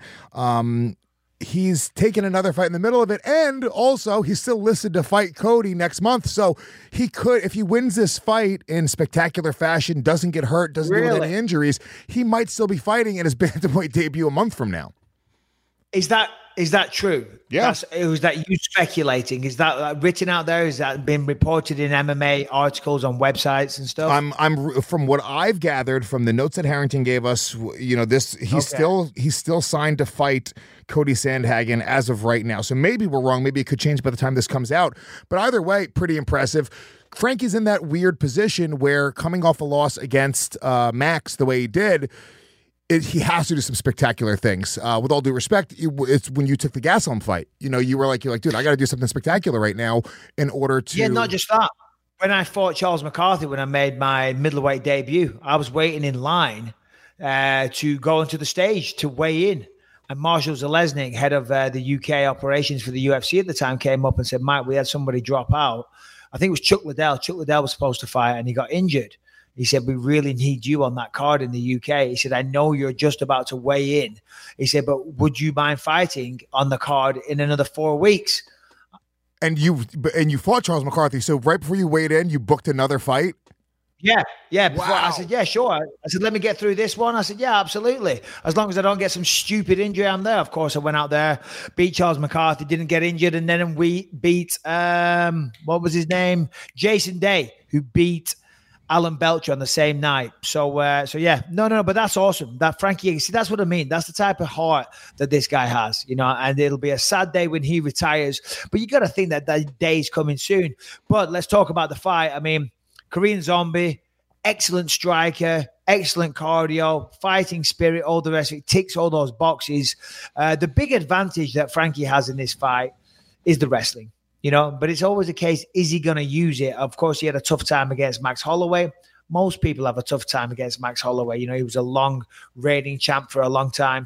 He's taken another fight in the middle of it, and also he's still listed to fight Cody next month. So he could, if he wins this fight in spectacular fashion, doesn't get hurt, doesn't deal with any injuries, he might still be fighting in his bantamweight debut a month from now. Is that true? Yeah. Is that you speculating? Is that written out there? Is that been reported in MMA articles on websites and stuff? I'm from what I've gathered from the notes that Harrington gave us. He's still signed to fight Cody Sandhagen as of right now. So maybe we're wrong. Maybe it could change by the time this comes out. But either way, pretty impressive. Frankie's in that weird position where coming off a loss against Max the way he did, he has to do some spectacular things. With all due respect, it's when you took the Gastelum fight. You were like, dude, I got to do something spectacular right now in order to. Yeah, not just that. When I fought Charles McCarthy, when I made my middleweight debut, I was waiting in line to go onto the stage to weigh in. And Marshall Zalesnik, head of the UK operations for the UFC at the time, came up and said, Mike, we had somebody drop out. I think it was Chuck Liddell. Chuck Liddell was supposed to fight and he got injured. He said, we really need you on that card in the UK. He said, I know you're just about to weigh in. He said, but would you mind fighting on the card in another 4 weeks? And you fought Charles McCarthy. So right before you weighed in, you booked another fight? Yeah. Wow. I said, yeah, sure. I said, let me get through this one. I said, yeah, absolutely. As long as I don't get some stupid injury, I'm there. Of course, I went out there, beat Charles McCarthy, didn't get injured. And then we beat, what was his name? Jason Day, who beat Alan Belcher on the same night. So yeah, no, but that's awesome. That Frankie, see, that's what I mean. That's the type of heart that this guy has, and it'll be a sad day when he retires, but you got to think that day's coming soon. But let's talk about the fight. I mean, Korean Zombie, excellent striker, excellent cardio, fighting spirit, all the rest of it, ticks all those boxes. The big advantage that Frankie has in this fight is the wrestling. But it's always a case, is he going to use it? Of course, he had a tough time against Max Holloway. Most people have a tough time against Max Holloway. He was a long reigning champ for a long time.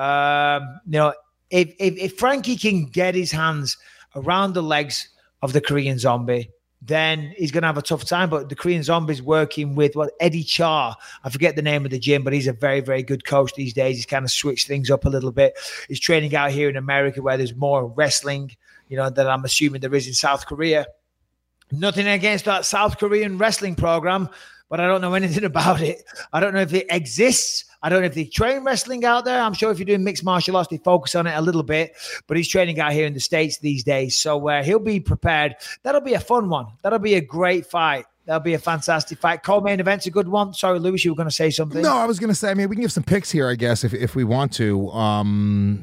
If Frankie can get his hands around the legs of the Korean Zombie, then he's going to have a tough time. But the Korean Zombie's working with Eddie Cha. I forget the name of the gym, but he's a very, very good coach these days. He's kind of switched things up a little bit. He's training out here in America where there's more wrestling, that I'm assuming there is in South Korea. Nothing against that South Korean wrestling program, but I don't know anything about it. I don't know if it exists. I don't know if they train wrestling out there. I'm sure if you're doing mixed martial arts, they focus on it a little bit, but he's training out here in the States these days. So he'll be prepared. That'll be a fun one. That'll be a great fight. That'll be a fantastic fight. Co-main event's a good one. Sorry, Lewis, you were going to say something? No, I was going to say, we can give some picks here, I guess, if we want to.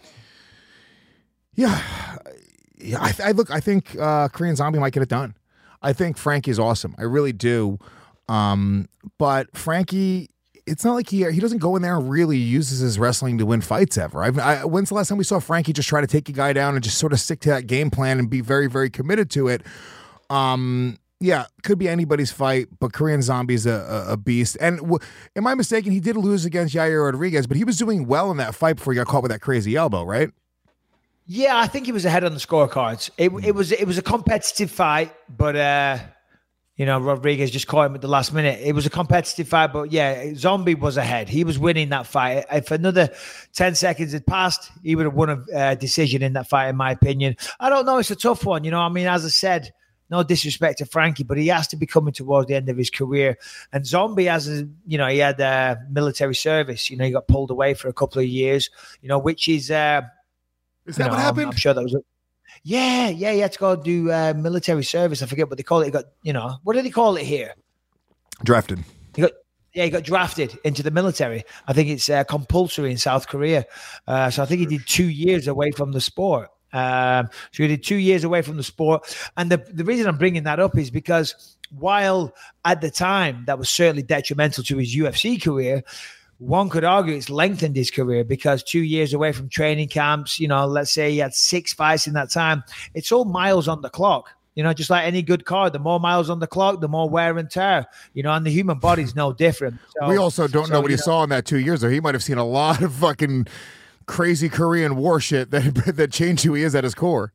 Yeah, I think Korean Zombie might get it done. I think Frankie's awesome. I really do. But Frankie, it's not like he doesn't go in there and really uses his wrestling to win fights ever. When's the last time we saw Frankie just try to take a guy down and just sort of stick to that game plan and be very, very committed to it? Yeah, could be anybody's fight, but Korean Zombie's a beast. And am I mistaken? He did lose against Yair Rodriguez, but he was doing well in that fight before he got caught with that crazy elbow, right? Yeah, I think he was ahead on the scorecards. It was a competitive fight, but Rodriguez just caught him at the last minute. It was a competitive fight, but yeah, Zombie was ahead. He was winning that fight. If another 10 seconds had passed, he would have won a decision in that fight, in my opinion. I don't know. It's a tough one. As I said, no disrespect to Frankie, but he has to be coming towards the end of his career. And Zombie he had military service. He got pulled away for a couple of years, which is... Is that what happened? I'm sure that was it. Yeah, he had to go do military service. I forget what they call it. He got, what do they call it here? Drafted. He got drafted into the military. I think it's compulsory in South Korea. So I think he did 2 years away from the sport. So he did 2 years away from the sport. And the reason I'm bringing that up is because while at the time that was certainly detrimental to his UFC career, one could argue it's lengthened his career because 2 years away from training camps, let's say he had 6 fights in that time. It's all miles on the clock. Just like any good car, the more miles on the clock, the more wear and tear, and the human body's no different. So, we also don't know what he saw in that 2 years, though. He might have seen a lot of fucking crazy Korean war shit that changed who he is at his core.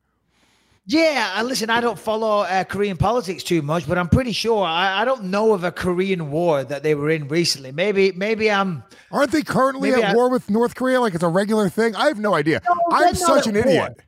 Yeah, and listen, I don't follow Korean politics too much, but I'm pretty sure I don't know of a Korean war that they were in recently. Maybe I'm. Aren't they currently at war with North Korea? Like it's a regular thing? I have no idea. No, I'm such an idiot.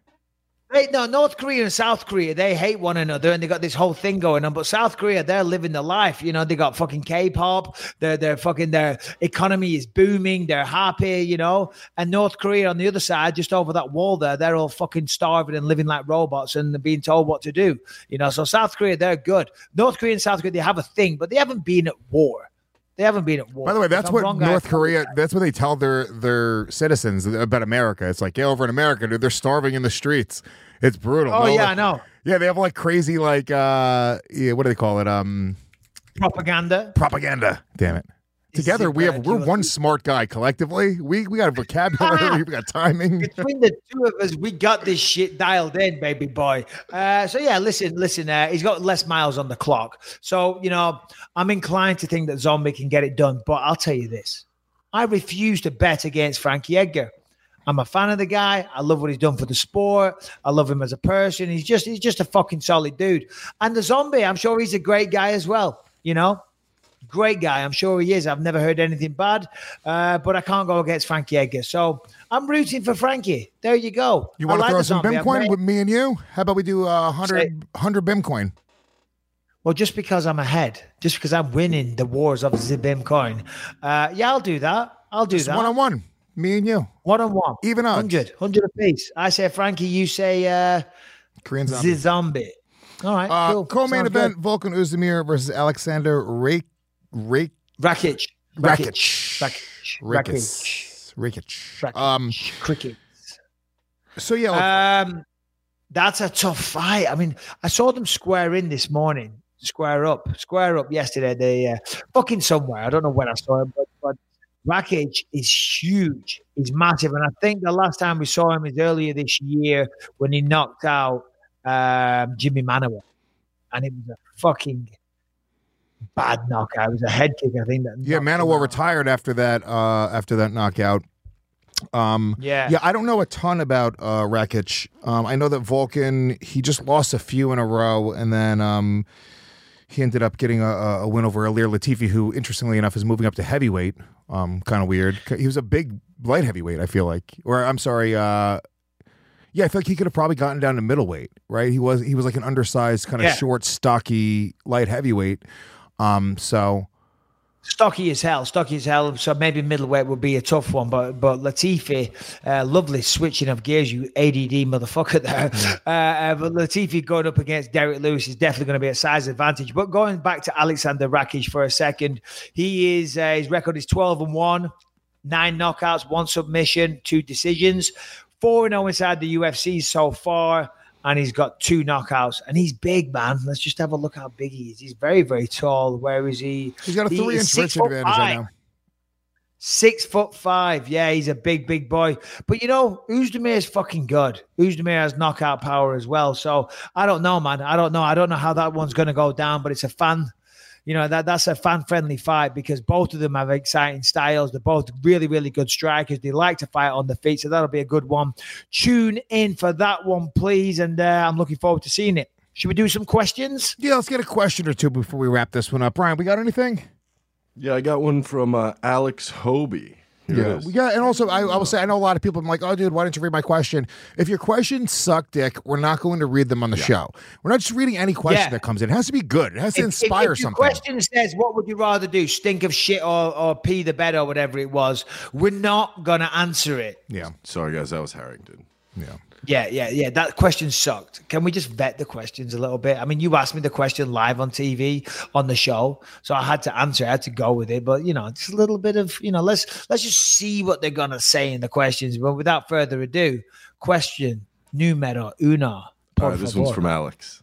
North Korea and South Korea, they hate one another and they got this whole thing going on. But South Korea, they're living the life. They got fucking K-pop. Their economy is booming. They're happy, And North Korea on the other side, just over that wall there, they're all fucking starving and living like robots and being told what to do. So South Korea, they're good. North Korea and South Korea, they have a thing, but they haven't been at war. They haven't been at war. By the way, that's what North Korea, that's what they tell their citizens about America. It's like, yeah, over in America, dude, they're starving in the streets. It's brutal. Oh, yeah, I know. Yeah, they have like crazy, what do they call it? Propaganda. Propaganda. Damn it. Together, we're one smart guy collectively. We got a vocabulary, we got timing. Between the two of us, we got this shit dialed in, baby boy. So yeah, listen. He's got less miles on the clock. So I'm inclined to think that Zombie can get it done. But I'll tell you this: I refuse to bet against Frankie Edgar. I'm a fan of the guy. I love what he's done for the sport. I love him as a person. He's just a fucking solid dude. And the Zombie, I'm sure he's a great guy as well. Great guy. I'm sure he is. I've never heard anything bad, but I can't go against Frankie Edgar. So I'm rooting for Frankie. There you go. You want to throw some Bimcoin with me and you? How about we do 100 Bimcoin? Well, just because I'm ahead, just because I'm winning the wars of the Bimcoin. Yeah, I'll do that. One-on-one. Me and you. One-on-one. Even odds. 100 apiece. I say Frankie, you say Korean Zombie. Zombie. All right, cool. Co-main event, good. Volkan Oezdemir versus Alexander Rakic. Cricket. So yeah. That's a tough fight. I mean, I saw them square in this morning. Square up yesterday. They fucking somewhere. I don't know when I saw it, but Rakic is huge. He's massive. And I think the last time we saw him is earlier this year when he knocked out Jimmy Manuwa. And it was a fucking bad knockout. It was a head kick, I think. Manuwa retired after that knockout. I don't know a ton about Rakic. I know that Volkan, he just lost a few in a row, and then he ended up getting a win over Ilir Latifi, who, interestingly enough, is moving up to heavyweight. Kind of weird. He was a big light heavyweight, I feel like. Or, I'm sorry, I feel like he could have probably gotten down to middleweight, right? He was like an undersized, kind of short, stocky, light heavyweight. Stocky as hell. So maybe middleweight would be a tough one. But Latifi, lovely switching of gears, you ADD motherfucker there. But Latifi going up against Derek Lewis is definitely going to be a size advantage. But going back to Alexander Rakic for a second, his record is 12-1, 9 knockouts, 1 submission, 2 decisions, 4-0 inside the UFC so far. And he's got 2 knockouts. And he's big, man. Let's just have a look how big he is. He's very, very tall. Where is he? He's got a 3-inch reach advantage right now. 6'5". Yeah, he's a big, big boy. But, Oezdemir is fucking good. Oezdemir has knockout power as well. So, I don't know, man. I don't know how that one's going to go down. But it's a fan. That's a fan-friendly fight because both of them have exciting styles. They're both really, really good strikers. They like to fight on the feet, so that'll be a good one. Tune in for that one, please, and I'm looking forward to seeing it. Should we do some questions? Yeah, let's get a question or two before we wrap this one up. Brian, we got anything? Yeah, I got one from Alex Hobie. Yeah, and also I will say I know a lot of people. I'm like, oh, dude, why don't you read my question? If your questions suck, Dick, we're not going to read them on the show. We're not just reading any question that comes in. It has to be good. It has to inspire if something. If your question says, "What would you rather do? Stink of shit or pee the bed or whatever it was?" We're not going to answer it. Yeah. Sorry, guys, that was Harrington. Yeah. That question sucked. Can we just vet the questions a little bit? I mean, you asked me the question live on TV on the show, so I had to answer. I had to go with it. But just a little bit of let's just see what they're gonna say in the questions. But without further ado, question numero uno. All right, this one's from Alex.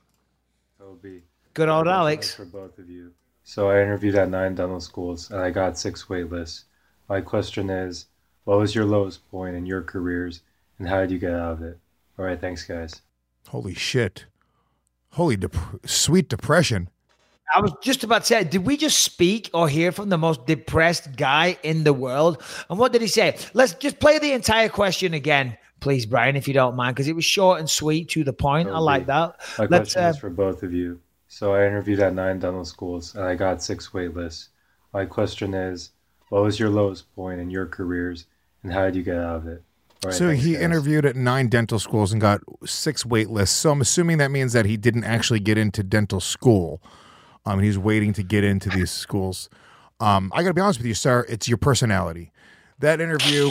Good old Alex. For both of you. So I interviewed at 9 dental schools and I got 6 wait lists. My question is, what was your lowest point in your careers and how did you get out of it? All right, thanks, guys. Holy shit. Holy sweet depression. I was just about to say, did we just speak or hear from the most depressed guy in the world? And what did he say? Let's just play the entire question again, please, Brian, if you don't mind, because it was short and sweet, to the point. I like that. My question is for both of you. So I interviewed at 9 dental schools and I got 6 wait lists. My question is, what was your lowest point in your careers and how did you get out of it? Right, so he interviewed at 9 dental schools and got 6 wait lists. So I'm assuming that means that he didn't actually get into dental school. He's waiting to get into these schools. I got to be honest with you, sir. It's your personality. That interview.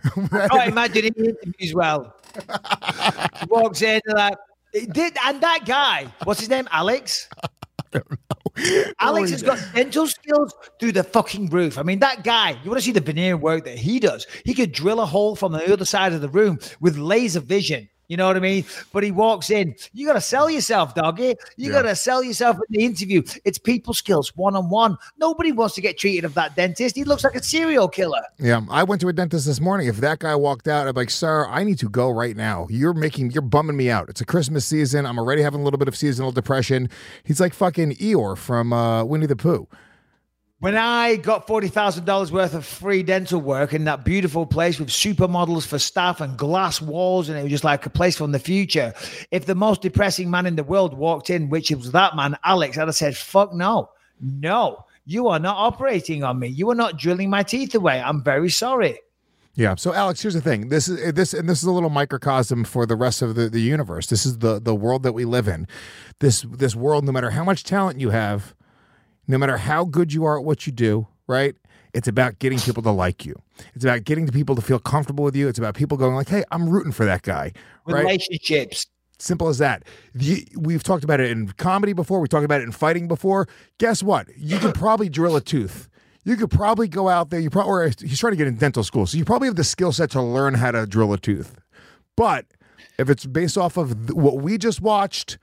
I imagine he interviews well. He walks in and and that guy, what's his name? Alex? I don't know. Alex has got dental skills through the fucking roof. I mean, that guy, you want to see the veneer work that he does. He could drill a hole from the other side of the room with laser vision. You know what I mean? But he walks in. You got to sell yourself, doggy. You got to sell yourself in the interview. It's people skills, one-on-one. Nobody wants to get treated of that dentist. He looks like a serial killer. Yeah, I went to a dentist this morning. If that guy walked out, I'd be like, sir, I need to go right now. You're bumming me out. It's a Christmas season. I'm already having a little bit of seasonal depression. He's like fucking Eeyore from Winnie the Pooh. When I got $40,000 worth of free dental work in that beautiful place with supermodels for staff and glass walls, and it was just like a place from the future, if the most depressing man in the world walked in, which was that man, Alex, I'd have said, fuck no, you are not operating on me. You are not drilling my teeth away. I'm very sorry. Yeah. So, Alex, here's the thing. This is a little microcosm for the rest of the universe. This is the world that we live in. This world, no matter how much talent you have, no matter how good you are at what you do, right? It's about getting people to like you. It's about getting people to feel comfortable with you. It's about people going like, hey, I'm rooting for that guy. Right? Relationships. Simple as that. We've talked about it in comedy before. We talked about it in fighting before. Guess what? You can probably drill a tooth. You could probably go out there. Or he's trying to get in dental school. So you probably have the skill set to learn how to drill a tooth. But if it's based off of what we just watched,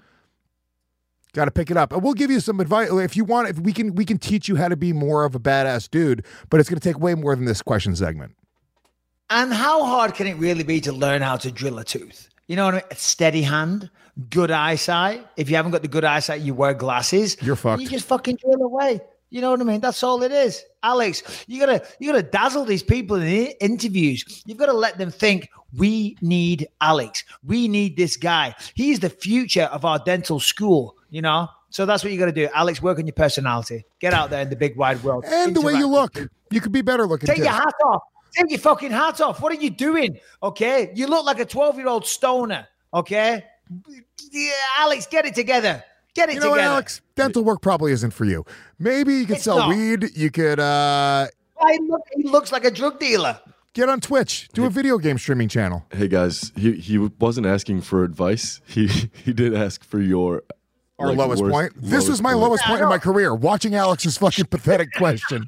got to pick it up. And we'll give you some advice if you want. If we can teach you how to be more of a badass dude, but it's going to take way more than this question segment. And how hard can it really be to learn how to drill a tooth? You know what I mean? A steady hand, good eyesight. If you haven't got the good eyesight, you wear glasses. You're fucked. You just fucking drill away. You know what I mean? That's all it is. Alex, you gotta dazzle these people in the interviews. You've got to let them think, we need Alex. We need this guy. He's the future of our dental school, you know? So that's what you got to do. Alex, work on your personality. Get out there in the big wide world. And the way you look. You could be better looking. Take your hat off. Take your fucking hat off. What are you doing? Okay? You look like a 12-year-old stoner. Okay? Yeah, Alex, get it together. Get it together. What, Alex? Dental work probably isn't for you. Maybe you could sell weed. You could he looks like a drug dealer. Get on Twitch. Do a video game streaming channel. Hey guys, he wasn't asking for advice. He did ask for your lowest point. This was my lowest point in my career. Watching Alex's fucking pathetic question.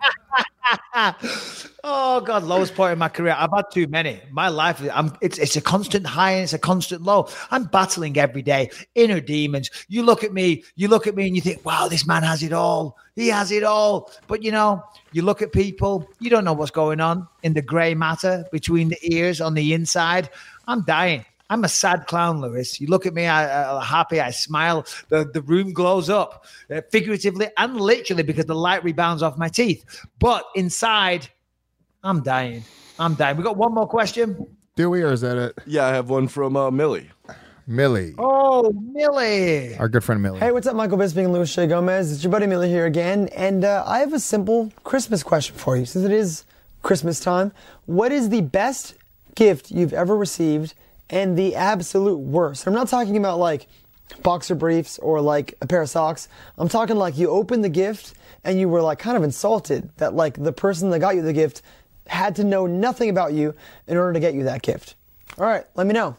Oh God, lowest point in my career. I've had too many. My life, it's a constant high and it's a constant low. I'm battling every day, inner demons. You look at me and you think, wow, this man has it all. He has it all. But you look at people, you don't know what's going on in the gray matter between the ears on the inside. I'm dying. I'm a sad clown, Lewis. You look at me, I'm happy, I smile. The room glows up, figuratively and literally, because the light rebounds off my teeth. But inside, I'm dying. We got one more question. Do we, or is that it? Yeah, I have one from Millie. Millie. Oh, Millie. Our good friend Millie. Hey, what's up, Michael Bisping and Louis Shea Gomez? It's your buddy Millie here again. And I have a simple Christmas question for you. Since it is Christmas time, what is the best gift you've ever received and the absolute worst? I'm not talking about like boxer briefs or like a pair of socks. I'm talking like you opened the gift and you were like kind of insulted that like the person that got you the gift had to know nothing about you in order to get you that gift. All right, let me know.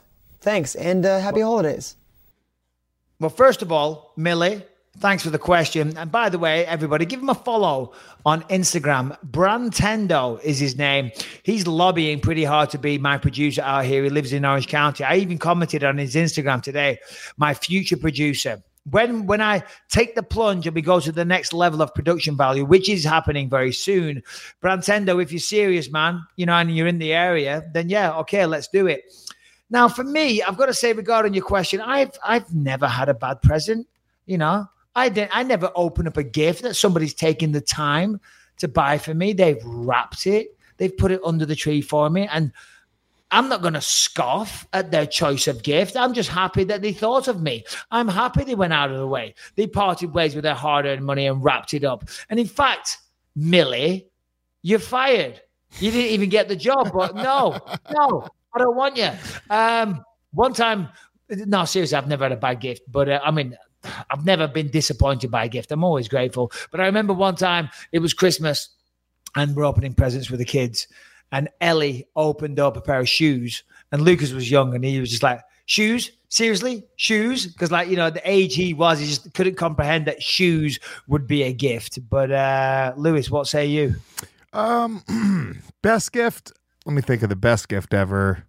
Thanks, and happy holidays. Well, first of all, Millie, thanks for the question. And by the way, everybody, give him a follow on Instagram. Brantendo is his name. He's lobbying pretty hard to be my producer out here. He lives in Orange County. I even commented on his Instagram today, my future producer. When I take the plunge and we go to the next level of production value, which is happening very soon, Brantendo, if you're serious, man, and you're in the area, then yeah, okay, let's do it. Now, for me, I've got to say, regarding your question, I've never had a bad present. I never open up a gift that somebody's taken the time to buy for me. They've wrapped it. They've put it under the tree for me. And I'm not going to scoff at their choice of gift. I'm just happy that they thought of me. I'm happy they went out of the way. They parted ways with their hard-earned money and wrapped it up. And in fact, Millie, you're fired. You didn't even get the job. But no, I don't want you. One time, no, seriously, I've never had a bad gift. But I've never been disappointed by a gift. I'm always grateful. But I remember one time it was Christmas and we're opening presents for the kids. And Ellie opened up a pair of shoes. And Lucas was young and he was just like, shoes? Seriously? Shoes? Because the age he was, he just couldn't comprehend that shoes would be a gift. But Lewis, what say you? Best gift? Let me think of the best gift ever.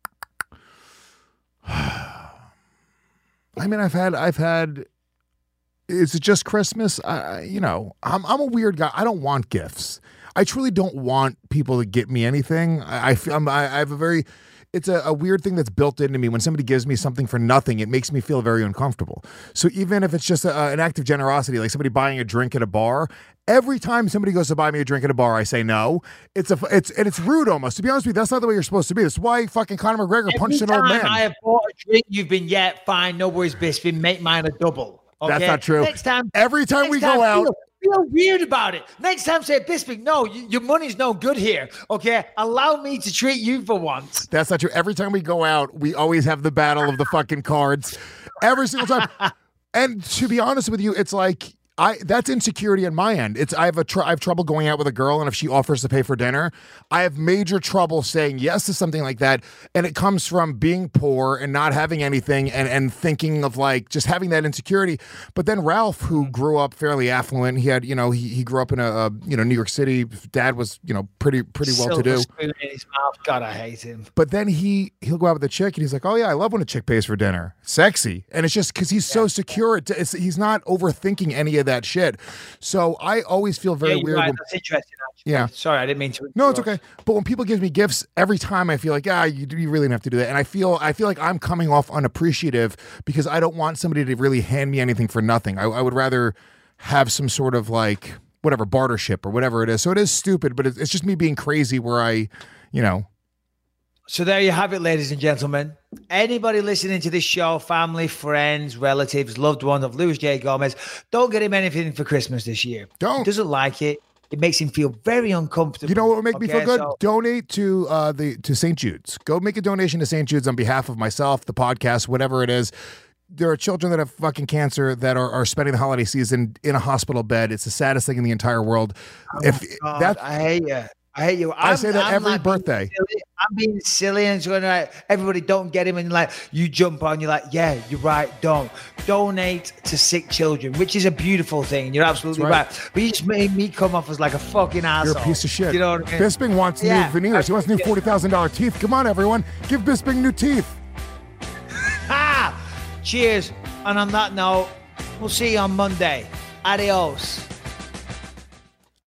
I've had. Is it just Christmas? I'm a weird guy. I don't want gifts. I truly don't want people to get me anything. I have a very. It's a weird thing that's built into me. When somebody gives me something for nothing, it makes me feel very uncomfortable. So even if it's just an act of generosity, like somebody buying a drink at a bar, every time somebody goes to buy me a drink at a bar, I say no. It's rude almost. To be honest with you, that's not the way you're supposed to be. That's why fucking Conor McGregor punched an old man. Every time I have bought a drink, you've been, fine, no worries, Bisping, make mine a double. Okay? That's not true. Every time we go out. Feel weird about it. Next time, say, Bisping, no, your money's no good here. Okay, allow me to treat you for once. That's not true. Every time we go out, we always have the battle of the fucking cards. Every single time. And to be honest with you, it's like that's insecurity on my end. I have trouble going out with a girl, and if she offers to pay for dinner, I have major trouble saying yes to something like that. And it comes from being poor and not having anything and thinking of just having that insecurity. But then Ralph, who grew up fairly affluent, he had, he grew up in a New York City. Dad was, pretty well to do. Spoon in his mouth. God, I hate him. But then he'll go out with a chick and he's like, oh yeah, I love when a chick pays for dinner. Sexy. And it's just because he's so secure. He's not overthinking any of that shit. So I always feel very weird. Right. That's interesting, actually. Yeah. Sorry, I didn't mean to. No, it's okay. But when people give me gifts, every time I feel like, you really don't have to do that. And I feel like I'm coming off unappreciative because I don't want somebody to really hand me anything for nothing. I would rather have some sort of whatever bartership or whatever it is. So it is stupid, but it's just me being crazy where I. So there you have it, ladies and gentlemen. Anybody listening to this show, family, friends, relatives, loved ones of Luis J. Gomez, don't get him anything for Christmas this year. Don't. He doesn't like it. It makes him feel very uncomfortable. You know what would make me feel good? Donate to St. Jude's. Go make a donation to St. Jude's on behalf of myself, the podcast, whatever it is. There are children that have fucking cancer that are spending the holiday season in a hospital bed. It's the saddest thing in the entire world. God, I hate you. I hate you. I say that every birthday. I'm being silly and going everybody don't get him, and you jump on. You're like, yeah, you're right. Don't donate to sick children, which is a beautiful thing. You're absolutely right. But you just made me come off as like a fucking asshole. You're a piece of shit. You know what I mean? Bisping wants new veneers. He wants new $40,000 teeth. Come on, everyone, give Bisping new teeth. Cheers. And on that note, we'll see you on Monday. Adios.